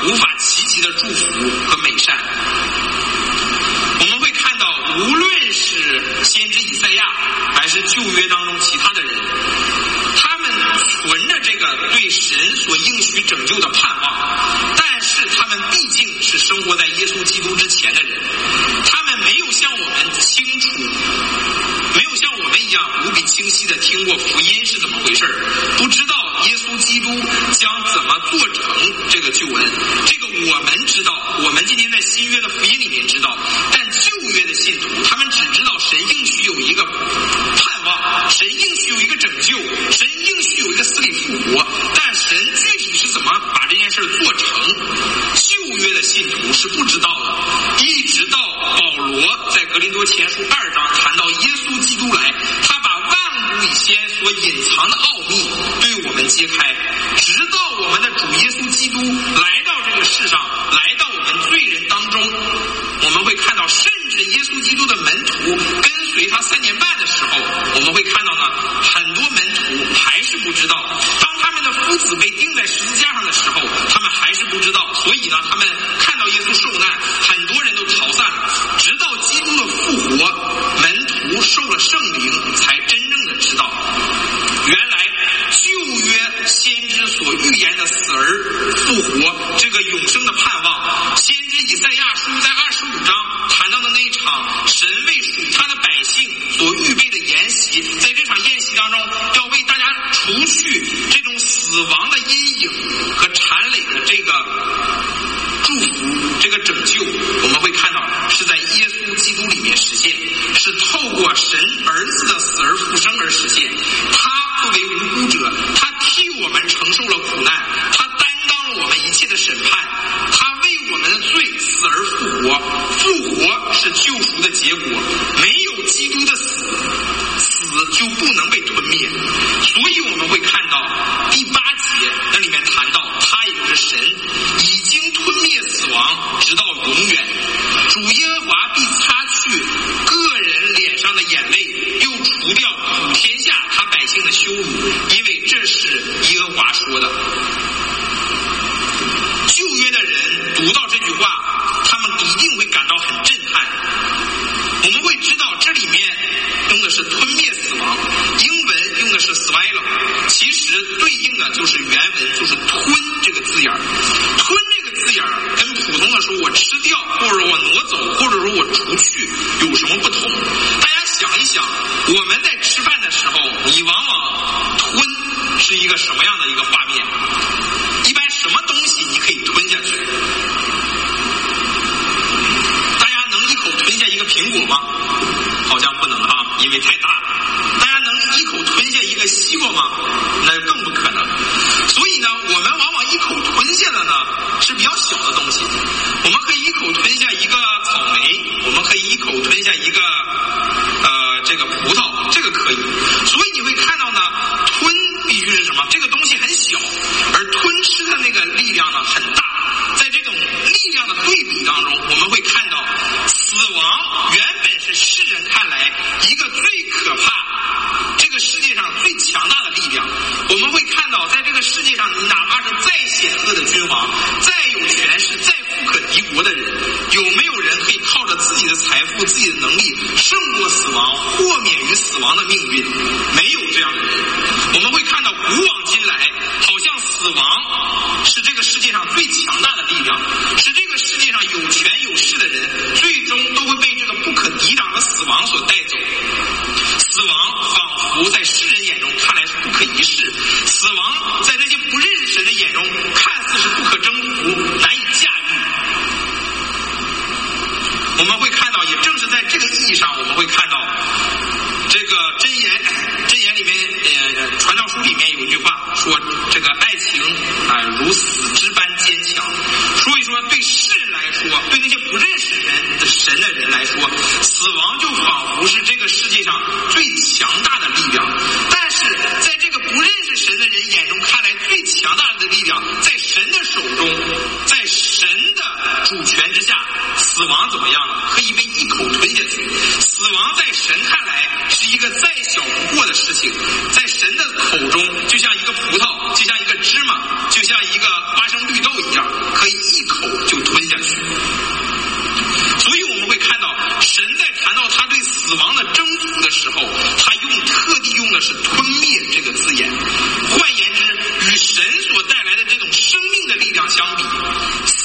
Speaker 1: 无法企及的祝福和美善。我们会看到，无论是先知以赛亚，还是旧约当中其他的人，他们存着这个对神所应许拯救的盼望，但是他们毕竟是生活在耶稣基督之前的人，他们没有像我们清楚，没有像我们一样无比清晰的听过福音是怎么回事，不知道耶稣基督将怎么做成这个救恩。这个我们知道，我们今天在新约的福音里面知道，但旧约的信徒他们只知道神应许有一个盼望，神应许有一个拯救，神应许有一个死里复活，但神具体是怎么把这件事做成，旧约的信徒是不知道的。一直到保罗在格林多前书二章谈到耶稣基督来，他把万古以先所隐藏的奥秘对我们揭开，直到我们的主耶稣基督来到这个世上，来到我们罪人当中，我们会看到，甚至耶稣基督的门徒跟随他三年半的时候，我们会看到呢，很多门徒还是不知道，当他们的夫子被钉在十字架上的时候，他们还是不知道，所以呢，他们看到耶稣受难，很多人都逃散了，直到基督的复活，门徒受了圣灵，才真正的知道，原来旧约先知所预言的死而复活这个永生的盼望，先知以赛亚书在二十五章谈到的那一场神为属他的百姓所预备的筵席，在这场宴席当中，要为大家除去这种死亡的阴影和缠累的这个祝福，这个拯救，我们会看到是在耶稣基督里面实现，是透过神儿子的死而复生而实现。他作为无辜者，他替我们承受了苦难，他担当了我们一切的审判，他为我们的罪死而复活，复活是救赎的结果，没有基督的死，死就不能被吞灭。所以我们会看到第八节那里面谈到，他也就是神已经吞灭死亡直到永远，主耶和华必擦去个人脸上的眼泪，又除掉普天下他百姓的羞辱，因为这是耶和华说的。旧约的人读到这句话，他们一定会感到很震撼。我们会知道这里面用的是吞灭死亡，英文用的是 swallow， 其实对应的就是原文就是吞这个字眼。吞这个字眼跟普通的说我吃掉，或者我挪走，或者说我除去有什么不同？大家想一想，我们在吃饭的时候，你往往吞是一个什么样的一个画面？一般什么东西你可以吞下去？大家能一口吞下一个苹果吗？好像不能啊，因为太大了。大家能一口吞下一个西瓜吗？那更不可能。所以呢，我们往往一口吞下的呢是比较小的东西。我们可以一口吞下一个草莓，我们可以一口吞下一个呃这个葡萄，这个可以。所以你会看到呢，吞必须是什么？这个东西很小，而吞吃的那个力量呢很大。在这种力量的对比当中，我们会看到死亡原本是世人看来一个最可怕，这个世界上最强大的力量。我们会看到在这个世界上，你哪怕是再险恶的君王，再有权势，再富可敌国的人，有没有人可以靠着自己的财富、自己的能力胜过死亡，豁免于死亡的命运？没有这样的人。我们会看到古往今来，好像死亡是这个世界上最强大的力量，是这个世界上有权有势的人最终都会被这个不可抵挡的死亡所带走。死亡仿佛在世人眼中看来是不可一世，死亡在这些不认识神的眼中看似是不可征服，难以驾驭。我们会看到，也正是在这个意义上，我们会看到这个箴言，箴言里面呃传道书里面有一句话说，这个爱情啊、呃、如死之般坚强。所以说对世人来说，对那些不认识人的神的人来说，死亡就仿佛是这个世界上最强大的力量。但是在这个不认识神的人眼中看来，最强大的力量在神的手中，在神的主权之下，死亡怎么样呢？可以被一口吞下去。死亡在神看来是一个再小不过的事情，在神的口中就像一个葡萄，就像一个芝麻，就像一个花生绿豆一样，可以一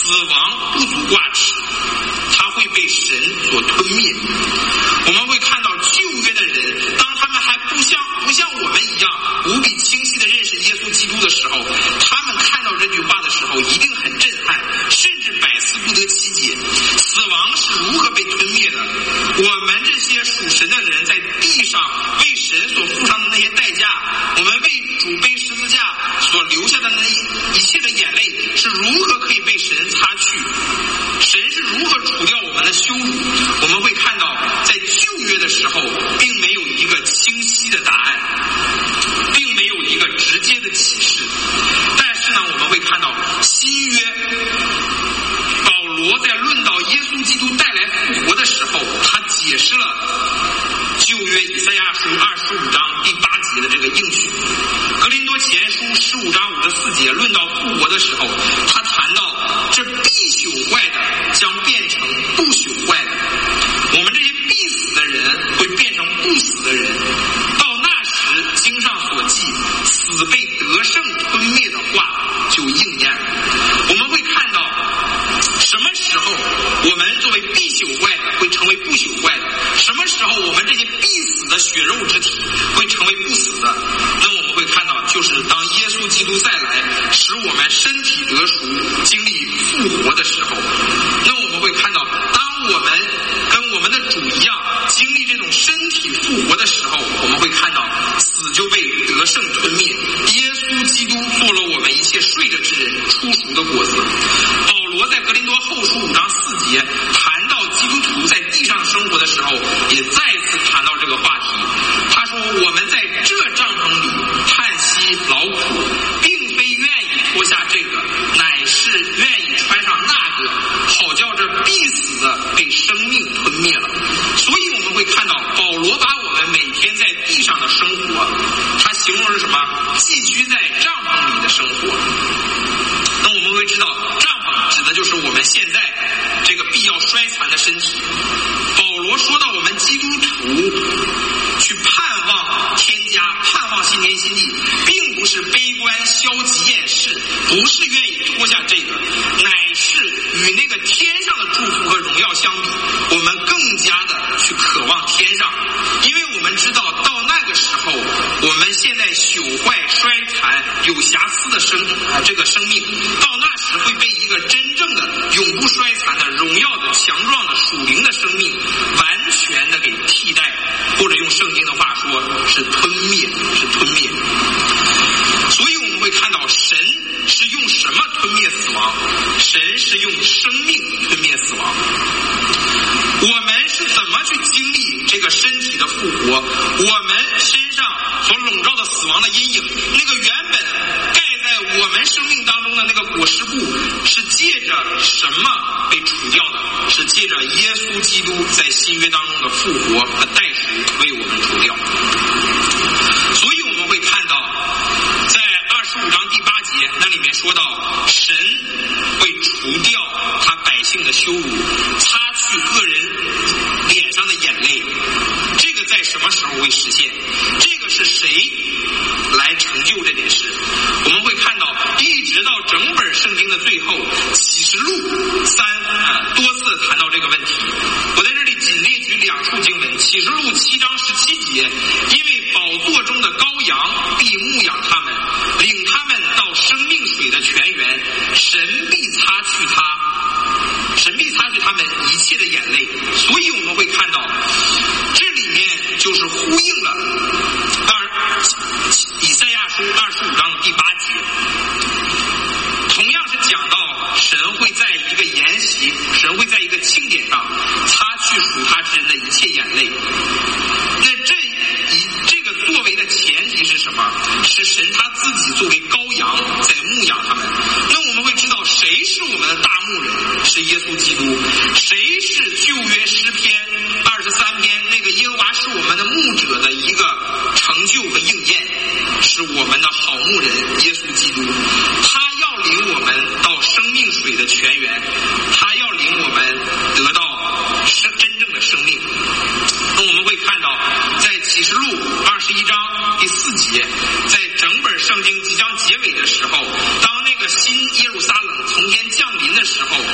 Speaker 1: 死亡不足挂齿，它会被神所吞灭。我们会看到旧约的人，当他们还不像不像我们一样无比清晰地认识耶稣基督的时候，他们看到这句话的时候一定很震撼，甚至百思不得其解，死亡是如何被吞灭的。我们这些属神的人在地上为神所付上的那些代价，我们为主背十字架所留下的那一切的眼泪是如何可以被神擦去，神是如何除掉我们的羞辱。我们会看到在旧约的时候并没有一个清晰的答案，并没有一个直接的启示，但是呢我们会看到新约保罗在论到耶稣基督带来复活的时候，他解释了旧约以赛亚书二十五章第八节的这个应许。格林多前书十五章五十四节论到复活的时候，他谈到这必朽坏的将变成不朽坏的，我们这些必死的人会变成不死的人。到那时经上所记死被得胜吞灭的话就应验了。我们会看到什么时候我们作为必朽坏的会成为不朽坏的，什么时候我们这些必死的血肉之体会成为不死的。那我们会看到就是当耶稣基督再来使我们身体得赎经历复活的时候，那我们会看到当我们跟我们的主一样经历这种身体复活的时候，我们会看到死就被得胜吞灭，耶稣基督做了我们一切睡着之人出赎的果子。保罗在格林多后书五章四节谈到基督徒在地上生活的时候，也再次谈到这个话题。他说我们在这帐篷里叹息劳苦，并非愿意脱下这个，乃是愿意穿上那个，好叫这必死的被生命吞灭了。所以我们会看到保罗把我们每天在地上的生活，他形容是什么？寄居在帐篷里的生活。那我们会知道帐篷指的就是我们现在这个必要衰残的身体。保罗说到我们基督徒去盼望天家，盼望新天新地，并不是悲观消极厌世，不是愿意脱下这个，乃是与那个天上的祝福和荣耀相比，我们更加的去渴望天上。因为我们知道到那个时候我们现在朽坏衰残有瑕疵的生啊这个生命，到那时会被一个真正的永不衰残的荣耀的强壮的属灵的生命完全的给替代，或者用圣经的话说是吞灭，是吞灭。所以我们会看到神是用什么吞灭死亡？神是用生命吞灭死亡。我们是怎么去经历这个身体的复活？我们身上所笼罩的死亡的阴影，那个原本盖在我们生命当中的那个裹尸布，是借着什么被除掉的？是借着耶稣基督在新约当中的复活和代赎为我们除掉。所以我们会看到在二十五章第八节那里面说到，神会除掉他百姓的羞辱，擦去个人脸上的眼泪。这个在什么时候会实现？这个是谁来成就这件事？我们会看到一直到整本圣经的最后，启示录三啊多次谈到这个问题。我在这里仅列举两处经文，启示录七章十七节，因为宝座中的羔羊必牧养他们，领他们到生命水的泉源，神必擦去他神必擦去他们一切的眼泪。所以我们会看到这里面就是呼应了二以赛亚书二十五章的第八节，同样是讲到神会在一个筵席，神会在一个庆典上擦去属他之人的一切眼泪。那这一这个作为的前提是什么？是神他自己作为羔羊在牧养他们。那我们会知道谁是我们的大牧人？是耶稣基督。谁是旧约诗篇二十三篇那个耶和华是我们的牧者的一个成就和应验？是我们的好牧人耶稣基督。他要领我们到生命水的泉源，他要领我们得到是真正的生命。那我们会看到在启示录二十一章第四节，在整本圣经即将结尾的时候，当那个新耶路撒冷从天降临的时候，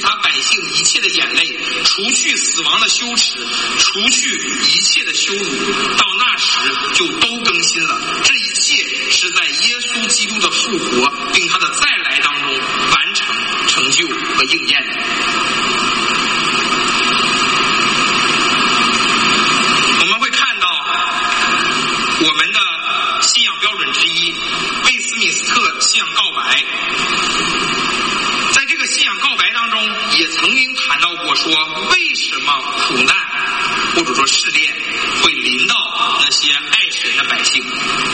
Speaker 1: 他百姓一切的眼泪，除去死亡的羞耻，除去一切的羞辱，到那时就都更新了。这一切是在耶稣基督的复活并他的再来当中完成、成就和应验的。我们会看到我们的信仰标准之一，魏斯敏斯特信仰告白。在这个信仰告白当中也曾经谈到过，说为什么苦难或者说试炼会临到那些爱神的百姓。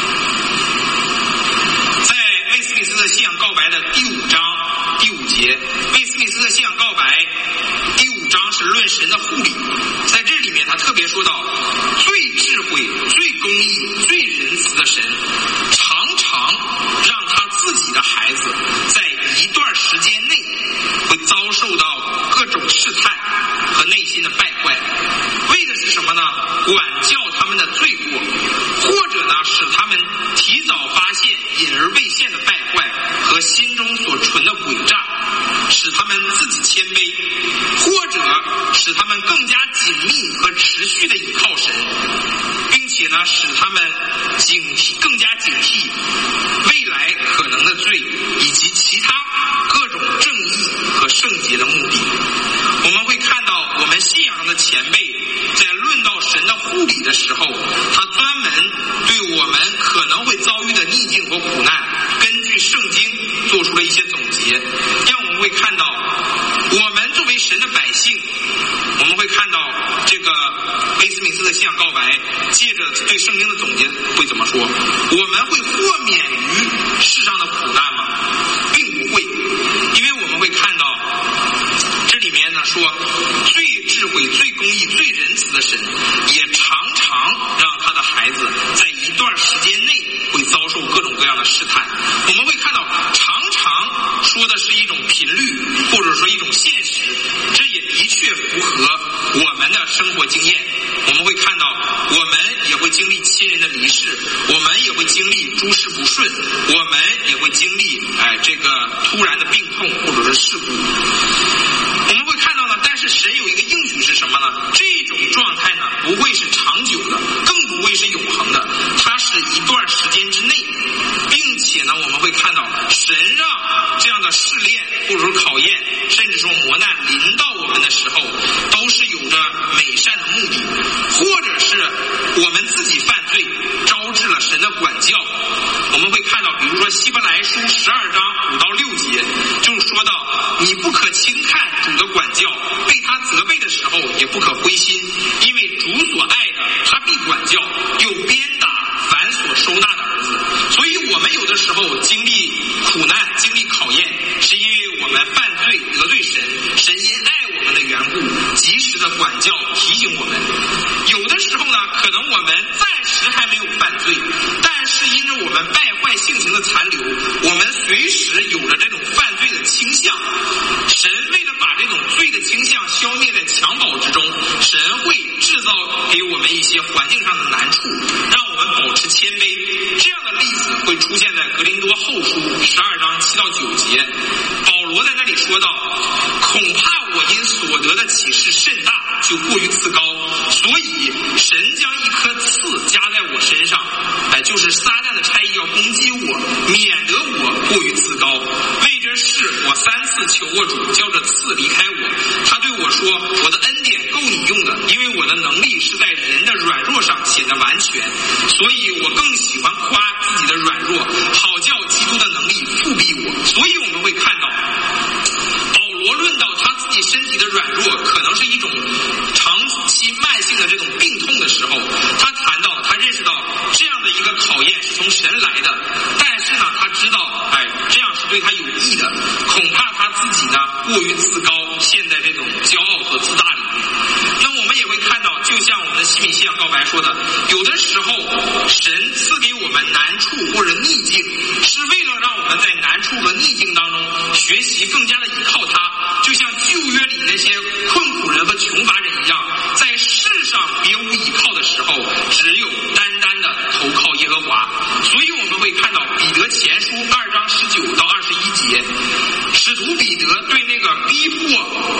Speaker 1: 在魏斯敏斯特信仰告白的第五章第五节，魏斯敏斯特信仰告白第五章是论神的护理，在这里面他特别说到，最智慧、最公义、最仁慈的神常常让他自己的孩子在一段时间内会遭受到各种试探和内心的败坏，为的是什么呢？管教他们的罪过，或者呢使他们提早发现隐而未现的败坏和心中所存的诡诈，使他们自己谦卑，或者使他们更加紧密和持续的倚靠神，并且呢使他们警惕更加警惕未来可能的罪以及其他各种正义和圣洁的目的。我们会看到我们信仰上的前辈在论到神的护理的时候，他专门对我们可能会遭遇的逆境和苦难根据圣经做出了一些总结，让我们会看到我们作为神的百姓，我们会看到这个威斯敏斯特信仰告白借着对圣经的总结会怎么说？我们会豁免于世上的苦难吗？并不会，因为我们会看到这里面呢说，最智慧、最公义、最仁慈的神也常常让他的孩子在一段时间内会遭受各种各样的试探。我们会看到常常说的是一种频率，或者说一种现实，这也的确符合我们的生活经验。我们会看到我们也会经历亲人的离世，我们也会经历诸事不顺，我们也会经历哎这个突然的病痛或者是事故。我们会看到呢，但是神有一个应许是什么呢？这种状态呢不会是长久的，更不会是永恒的，它是一段时间之内，并且呢我们会看到神让这样的试炼或者说考验，甚至说磨难临到我们的时候，都是有着美善的目的，或者是我们自己犯罪招致了神的管教。我们会看到比如说希伯来书十二章五到六节就说到，你不可轻看主的管教，被他责备的时候也不可灰心，因为主所爱的他必管教，又鞭打凡所收纳的儿子。所以我们有的时候经历苦难经历考验，是因为我们犯罪得罪神，神因爱我们的缘故及时的管教提醒我们。有的时候呢可能我们暂时还没有犯罪，但是因着我们败坏性情的残留，我们随时有着这种犯罪的倾向。神为了把这种罪的倾向消灭在襁褓之中，神会制造给我们一些环境上的难处，让我们保持谦卑。这样的例子会出现在格林多后书十二章七到九节，保罗在那里说到，恐怕我因所得的启示甚大，就过于自高，所以神将一颗刺加在我身上，哎，就是撒旦的差役要攻击我，免得我过于自高。为这事我三次求过主，叫这刺离开我。他对我说，我的恩典够你用的，因为我的能力是在人的软弱上显得完全，所以我更喜欢夸自己的软弱，好叫基督的能力复庇我。所以我们会看到保罗论到他自己身体的软弱可能是一种长期慢性的这种病痛的时候，他谈到他认识到这样的一个考验是从神来的，但是呢他知道哎，这样是对他有益的，恐怕他自己呢过于自高，陷在这种骄傲和自大里面。那我们也会看到，就像我们的西敏信仰告白说的，有的时候神赐给我们难处或者逆境，是为了让我们在难处和逆境当中学习更加的依靠他，就像旧约里那些困苦人和穷乏人一样，在世上别无依靠的时候，只有单单的投靠耶和华。所以我们会看到彼得前书二章十九到二十一节，使徒彼得对那个逼迫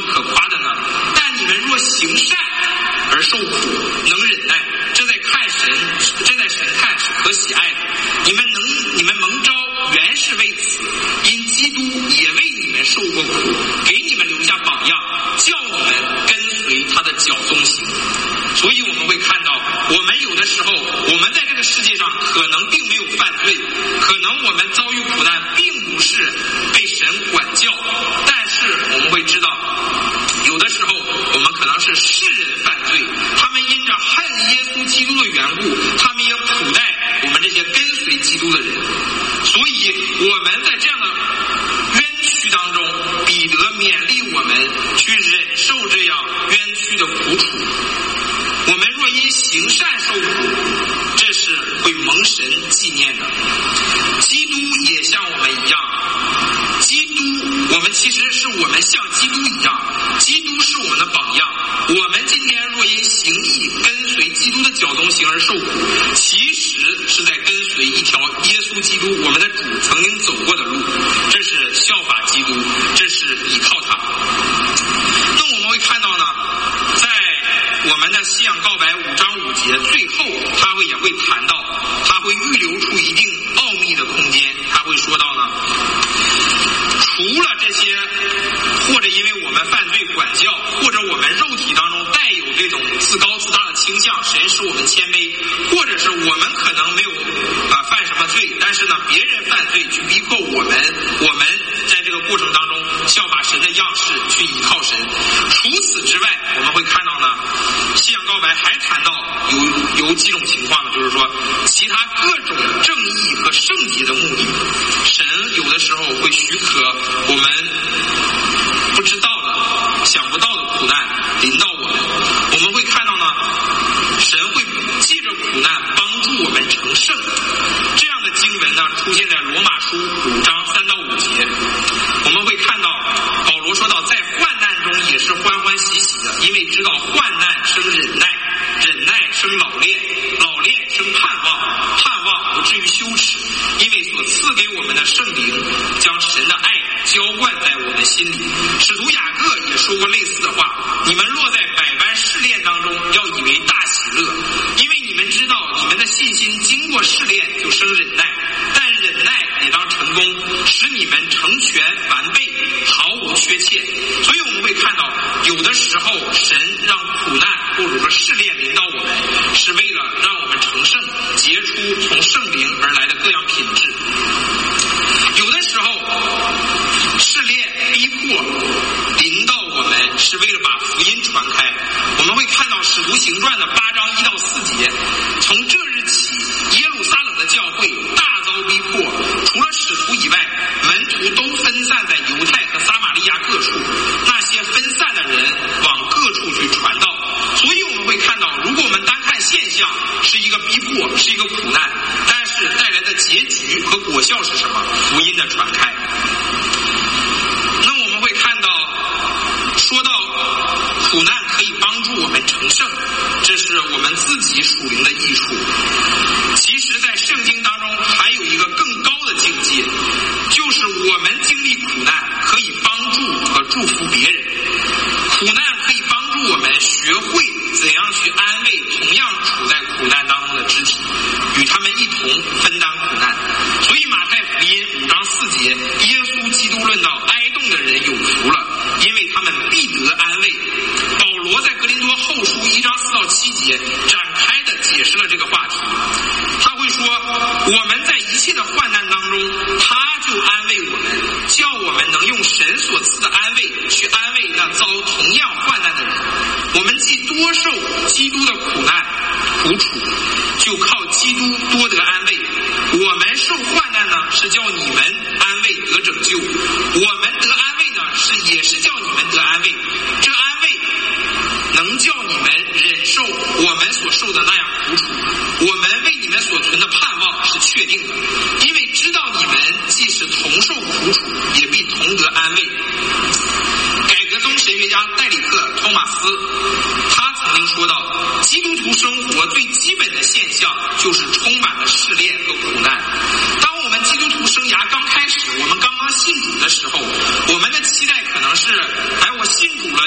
Speaker 1: 可夸的呢？但你们若行善而受苦，能忍耐，这在看神，这在神看是可喜爱的。你们能，你们蒙召原是为此，因基督也为你们受过苦，给你们留下榜样，叫你们跟随他的脚踪行。所以我们会看到，我们有的时候，我们在这个世界上可能并没有犯罪，可能我们遭遇苦难并不是被神管教，但是我们会知道，有的时候我们可能是世人犯罪，他们因着恨耶稣基督的缘故，他们也苦待我们这些跟随基督的人。所以我们在这样的冤屈当中，彼得勉励我们去忍受这样冤屈的苦楚。我们若因行善受苦，这是会蒙神纪念的。基督也像我们一样，基督我们其实是我们像基督一样，基督是我们的榜样。我们今天若因行义跟随基督的脚踪行而受苦，其实是在跟随一条耶稣基督我们的主曾经走过的路，这是效法基督，这是依靠他。那我们会看到呢，在我们的信仰告白五章五节最后，他会也会谈到，他会预留出一定奥秘的空间。他会说到呢，除了这些，或者因为我们犯罪管教，或者我们肉体当中带有这种自高自大的倾向，神使我们谦卑，或者是我们可能没有啊、呃、犯什么罪，但是呢别人犯罪去逼迫我们，我们在这个过程当中效法神的样式去依靠神。除此之外，我们会看到呢，信仰告白还谈到有有几种情况呢，就是说其他各种正义和圣洁的目的，神有的时候会许可我们不知道的、想不到的苦难临到我们。我们会看到呢，神会借着苦难帮助我们成圣。这样的经文呢，出现在罗马书五章三到五节。我们会看到保罗说到，在患难中也是欢欢喜喜的，因为知道患难生忍耐，忍耐生老练，老练生盼望，盼望不至于羞耻，因为所赐给我们的圣灵将神的爱浇灌在我们心里。使徒雅各也说过类似的话，你们落在百般试炼当中，要以为大喜乐，因为你们知道你们的信心经过试炼就生忍耐，但忍耐也当成功，使你们成全完备，毫无缺欠。所以我们会看到，有的时候神让苦难或者说试炼临到我们，是为了让我们成圣，结出从圣灵而来的各样品质。有的时候试炼逼迫临到我们，是为了把福音传开。我们会看到使徒行传的八章一到四节，从这日起，耶路撒冷的教会大遭逼迫，除了使徒以外，门徒都分散在犹太和撒玛利亚各处，那些分散的人往各处去传道。所以我们会看到，如果我们单看现象是一个逼迫，是一个苦难，但是带来的结局和果效是什么？福音的传开。那我们会看到，说到苦难可以帮助我们成圣，这是我们自己属灵的益处。其实在圣经当中还有一个更高的境界，就是我们经历苦难可以帮助和祝福别人。苦难可以帮助我们学会怎样去安慰同样处在苦难当中的肢体，与他们一同分担苦难。所以马太福音五章四节，耶稣基督论到哀痛的人有福了，因为他们必得安慰。保罗在格林多后书一章四到七节展开的解释了这个话题。他会说，我们在一切的患难当中，他就安慰我们，叫我们能用神所赐的安慰去安慰那遭同样患难的人。我们既多受基督的苦难苦楚，就靠基督多得安慰。我们受患难呢，是叫你们安慰得拯救；我们得安慰呢，是也是叫你们得安慰。这安慰能叫你们忍受我们所受的那样苦楚。我们为你们所存的盼望是确定的，因为知道你们既是同受苦楚，也必同得安慰。改革宗神学家戴里克·托马斯，他曾经说到，基督徒生活最基本的现象就是充满了试炼和苦难。当我们基督徒生涯刚开始，我们刚刚信主的时候，我们的期待可能是，哎，我信主了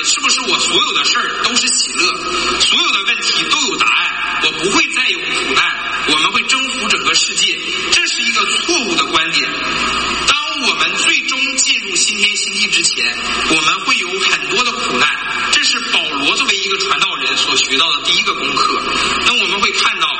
Speaker 1: 所有的事儿都是喜乐，所有的问题都有答案，我不会再有苦难，我们会征服整个世界。这是一个错误的观点。当我们最终进入新天新地之前，我们会有很多的苦难，这是保罗作为一个传道人所学到的第一个功课。那我们会看到，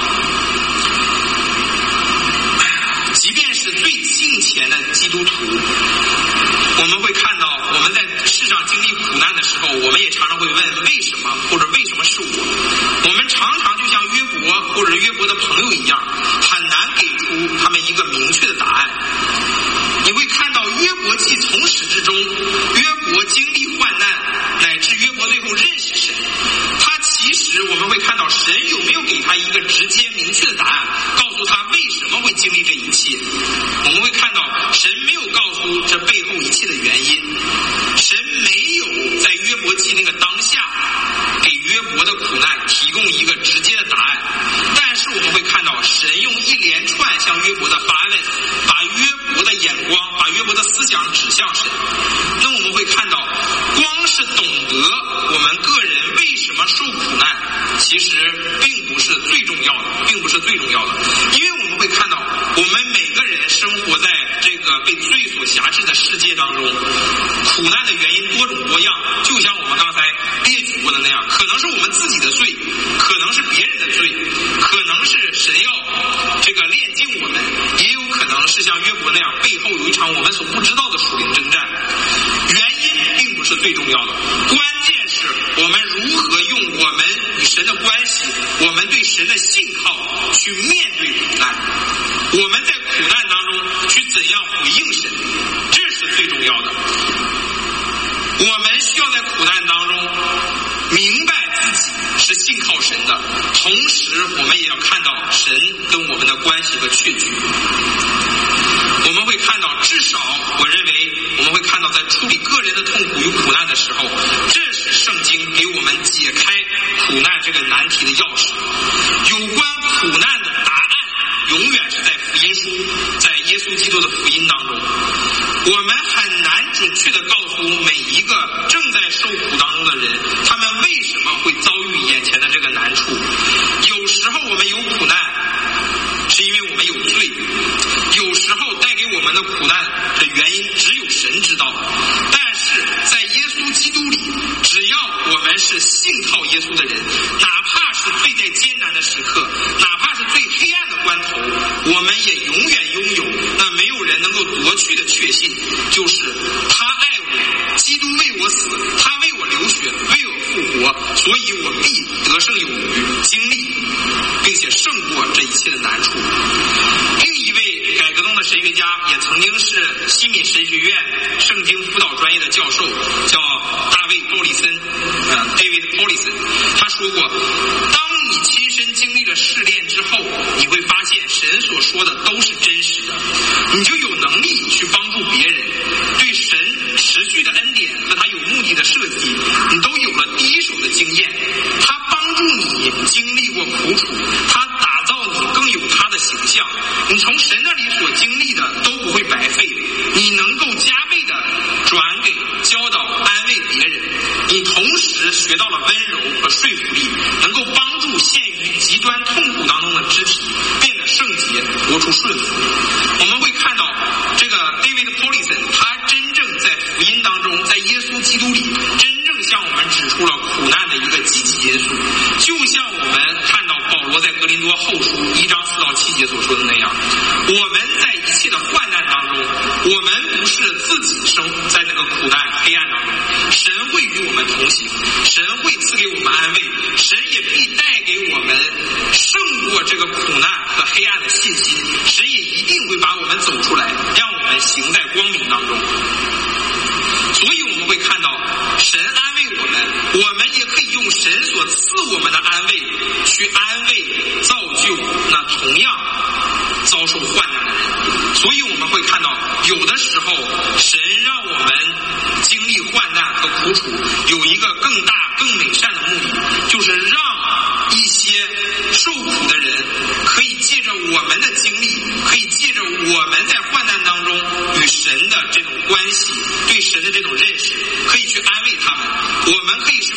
Speaker 1: 即便是最敬虔的基督徒，我们会看到我们在世上经历苦难的时候，我们也常常会问为什么，或者为什么是我。我们常常就像约伯或者约伯的朋友一样，很难给出他们一个明确的答案。你会看到约伯记从始至终，约伯经历患难，乃至约伯最后认识神。他其实我们会看到神有没有给他一个直接明确的答案，告诉他为什么会经历这一切。我们会看到神没有告诉这背后一切的原因，神没有在约伯记那个当下给约伯的苦难提供一个直接的答案。但是我们会看到神用一连串向约伯的发问，把约伯的眼光，把约伯的思想指向神。那我们会看到，光是懂得我们个人为什么受苦难，其实并不是最重要的，并不是最重要的。因为我们会看到，我们每个人生活在这个被罪所辖制的世界当中，苦难的原因多种多样，就像我们刚才列举过的那样，可能是我们自己的罪，可能是别人的罪，可能是神要这个炼净我们，也有可能是像约伯那样，背后有一场我们所不知道的属灵征战。原因并不是最重要的，关键是我们如何用我们与神的关系，我们对神的信靠去面对苦难，我们在苦难当中去怎样回应神，这是最重要的。我们需要在苦难当中明白自己是信靠神的，同时我们也要看到神跟我们的关系和确据。我们会看到，至少我认为我们会看到，在处理个人的痛苦与苦难的时候，这是圣经给我们解开苦难这个难题的钥匙。有关苦难的答案永远是在福音书，在耶稣基督的福音当中。我们很难准确地告诉每一个正在受苦当中的人，他们为什么会遭遇眼前的这个难处。有时候我们有苦难是因为我们有罪，有时候带给我们的苦难的原因只有神知道。但是在耶稣基督里，只要我们是信靠耶稣的人，哪怕是最在艰难的时刻，哪怕是最黑暗的关头，我们也永远拥有那没有人能够夺去的确信，就是他爱我，基督为我死，他为我流血，为我复活，所以我必得胜有余，经历并且胜过这一切的难处。另一位改革宗的神学家，也曾经是西敏神学院圣经辅导专业的教授，叫大卫·鲍利森，呃 David Paulison。他说过，当你亲身经历了试炼之后，你会发现神所说的都是真实的，你就有能力去帮助别人。对神持续的恩典和他有目的的设计，你都有了第一手的经验。他帮助你经历过苦楚，他打造你更有他的形象。你从神那里所经历的都不会白费，你能够加倍的转给教导安慰别人，你同时学到了温柔和说服力，能够帮助陷于极端痛苦当中的肢体变得圣洁，活出顺服。我们会看到这个 David Paulison， 他真正在福音当中，在耶稣基督里真正向我们指出了苦难的一个积极因素。就像我们看到保罗在格林多后书一章四到七节所说的那样，我们在一切的患难当中，我们不是自己生在那个苦难黑暗当中，神会与我们同行，神会赐给我们安慰，神也必带给我们胜过这个苦难和黑暗的信心，神也一定会把我们走出来，让我们行在光明当中。所以我们会看到神安慰我们，我们也可以用神所赐我们的安慰去安慰造就那同样遭受患难的人。所以我们会看到，有的时候神让我们经历患难和苦楚有一个更大更美善的目的，就是让一些受苦的人可以借着我们的经历，可以借着我们在患难当中与神的这种关系，对神的这种认识，可以去安慰他们。我们可以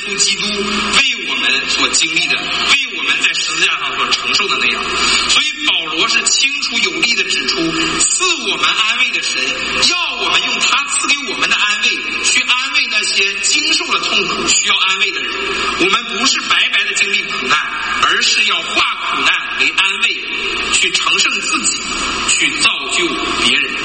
Speaker 1: 稣基督为我们所经历的，为我们在十字架上所承受的那样。所以保罗是清楚有力的指出，赐我们安慰的神要我们用他赐给我们的安慰去安慰那些经受了痛苦需要安慰的人。我们不是白白的经历苦难，而是要化苦难为安慰，去成圣自己，去造就别人。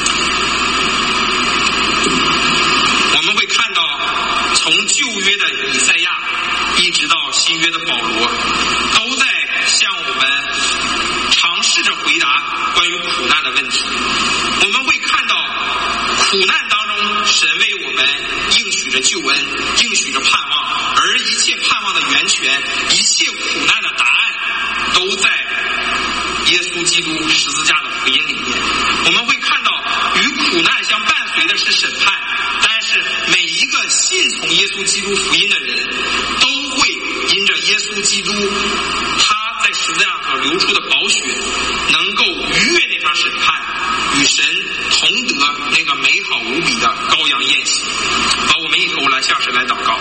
Speaker 1: 我们会看到从旧约的以赛亚一直到新约的保罗，都在向我们尝试着回答关于苦难的问题。我们会看到苦难当中神为我们应许着救恩，应许着盼望，而一切盼望的源泉，一切苦难的答案都在耶稣基督十字架的福音里面。我们会看到与苦难相伴随的是审判，但是每一个信从耶稣基督福音的人都会因着耶稣基督他在十字架上所流出的宝血，能够逾越那场审判，与神同得那个美好无比的羔羊宴席。好，我们一同来向神来祷告。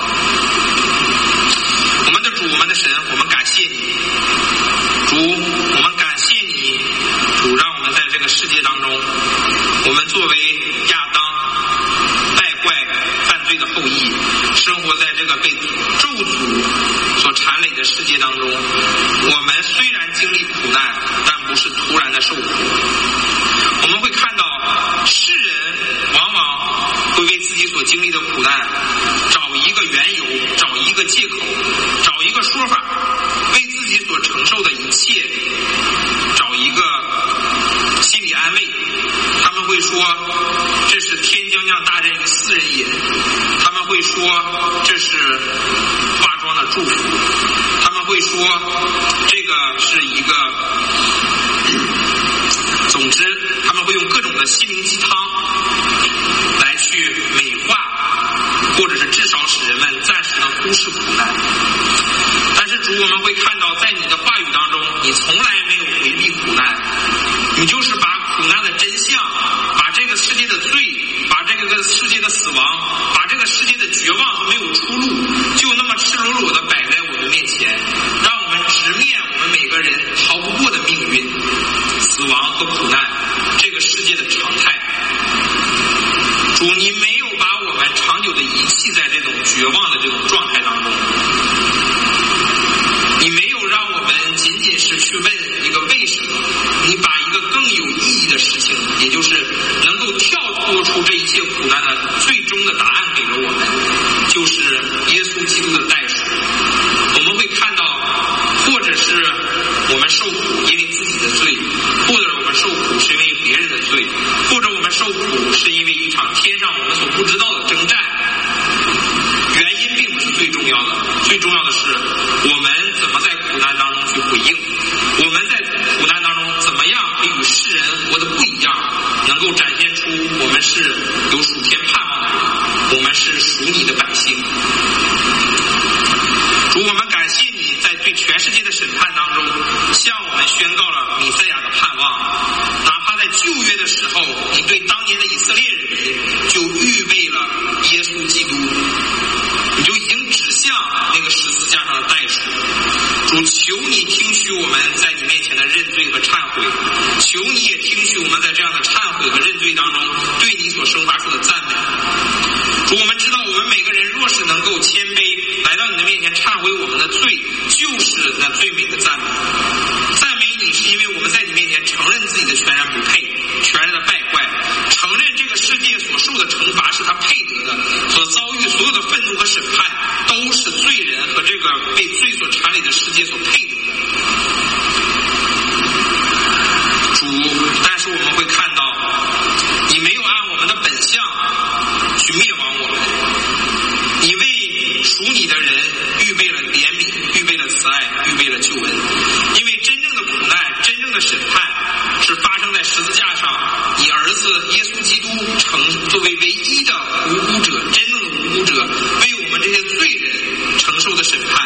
Speaker 1: 我们的主，我们的神，我们感谢你，主，我们感谢你，主，让我们在这个世界当中，我们作为亚当败坏犯罪的后裔，生活在这个被咒诅所缠累的世界当中。我们虽然经历苦难，但不是突然的受苦。我们会看到世人往往会为自己所经历的苦难找一个缘由，找一个借口，找一个说法，为自己所承受的一切找一个心理安慰。他们会说这是天将降大任于斯人也，他们会说这是化妆的祝福，他们会说这个是一个，总之他们会用各种的心灵鸡汤来去美化，或者是至少使人们暂时的忽视苦难。但是主，我们会看到在你的话语当中，你从来没有回避苦难，你就是把苦难的真相，把这个世界的罪，把这个世界的死亡，把这个世界的绝望和没有出路，就那么赤裸裸的摆在我们面前，让我们直面我们每个人逃不过的命运，死亡和苦难，这个世界的常态。主，你没有把我们长久的遗弃在这种绝望的这种状态当中，你没有让我们仅仅是去问一个为什么，你把一个更有意义的事情，也就是能够跳脱出这一切苦难的最终的答案给了我们，就是耶稣基督的代赎。我们会看到，或者是我们受苦因为自己的罪，或者我们受苦是因为别人的罪，或者我们受苦是因为一场天上我们所不知道的征战。原因并不是最重要的，最重要的是我们怎么在苦难当中去回应，我们在苦难当中怎么样可以与世人活得不一样，能够展现出我们是有属天盼望的人，我们是属你的百姓。主，我们感谢你在对全世界的审判当中向我们宣告了弥赛亚的盼望。哪怕在旧约的时候，你对当年的以色列人就预备了耶稣基督，你就已经指向那个十字架上的代赎。主，求你听取我们在你面前的认罪和忏悔，求你也听取我们在这样的忏悔和认罪当中对你所生发出的赞美。主，我们知道我们每个人若是能够谦卑来到你的面前忏悔我们的罪，就是那最美的赞美。赞美你是因为我们在你面前承认自己的全然不配，全然的败坏，承认这个世界所受的惩罚是他配得的，所遭遇所有的愤怒和审判都是罪人和这个被罪所缠累的世界所配得的。主，但是我们会看到你没有按我们的本相去灭亡我们，你为属你的人预备了怜悯，预备了慈爱，预备了救恩。因为真正的苦难，真正的审判是发生在十字架上，你儿子耶稣基督成作为唯一的无辜者，真正的无辜者，为我们这些罪人承受的审判。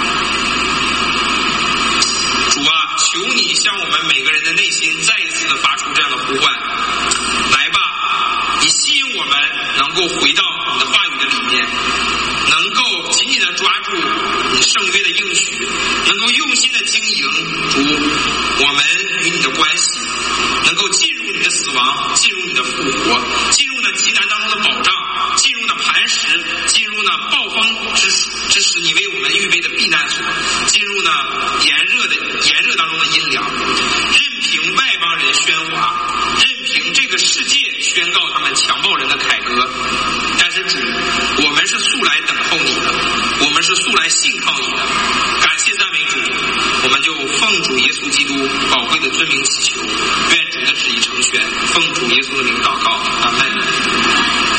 Speaker 1: 主啊，求你向我们每个人的内心再一次的发出这样的呼唤，来吧，你吸引我们能够回到你的话语的里面，能够紧紧的抓欢喜，能够进入你的死亡，进入你的复活，进入那极难当中的保障，进入那磐石，进入那暴风之之时你为我们预备的避难所，进入那炎热的炎热当中的阴凉，任凭外邦人喧哗，任凭这个世界宣告他们强暴人的凯歌，但是主，我们是素来等候你的，我们是素来信靠你的，感谢赞美主，我们就奉主耶稣基督宝贵的尊名祈求，愿主的旨意成全，奉主耶稣的名祷告，阿们。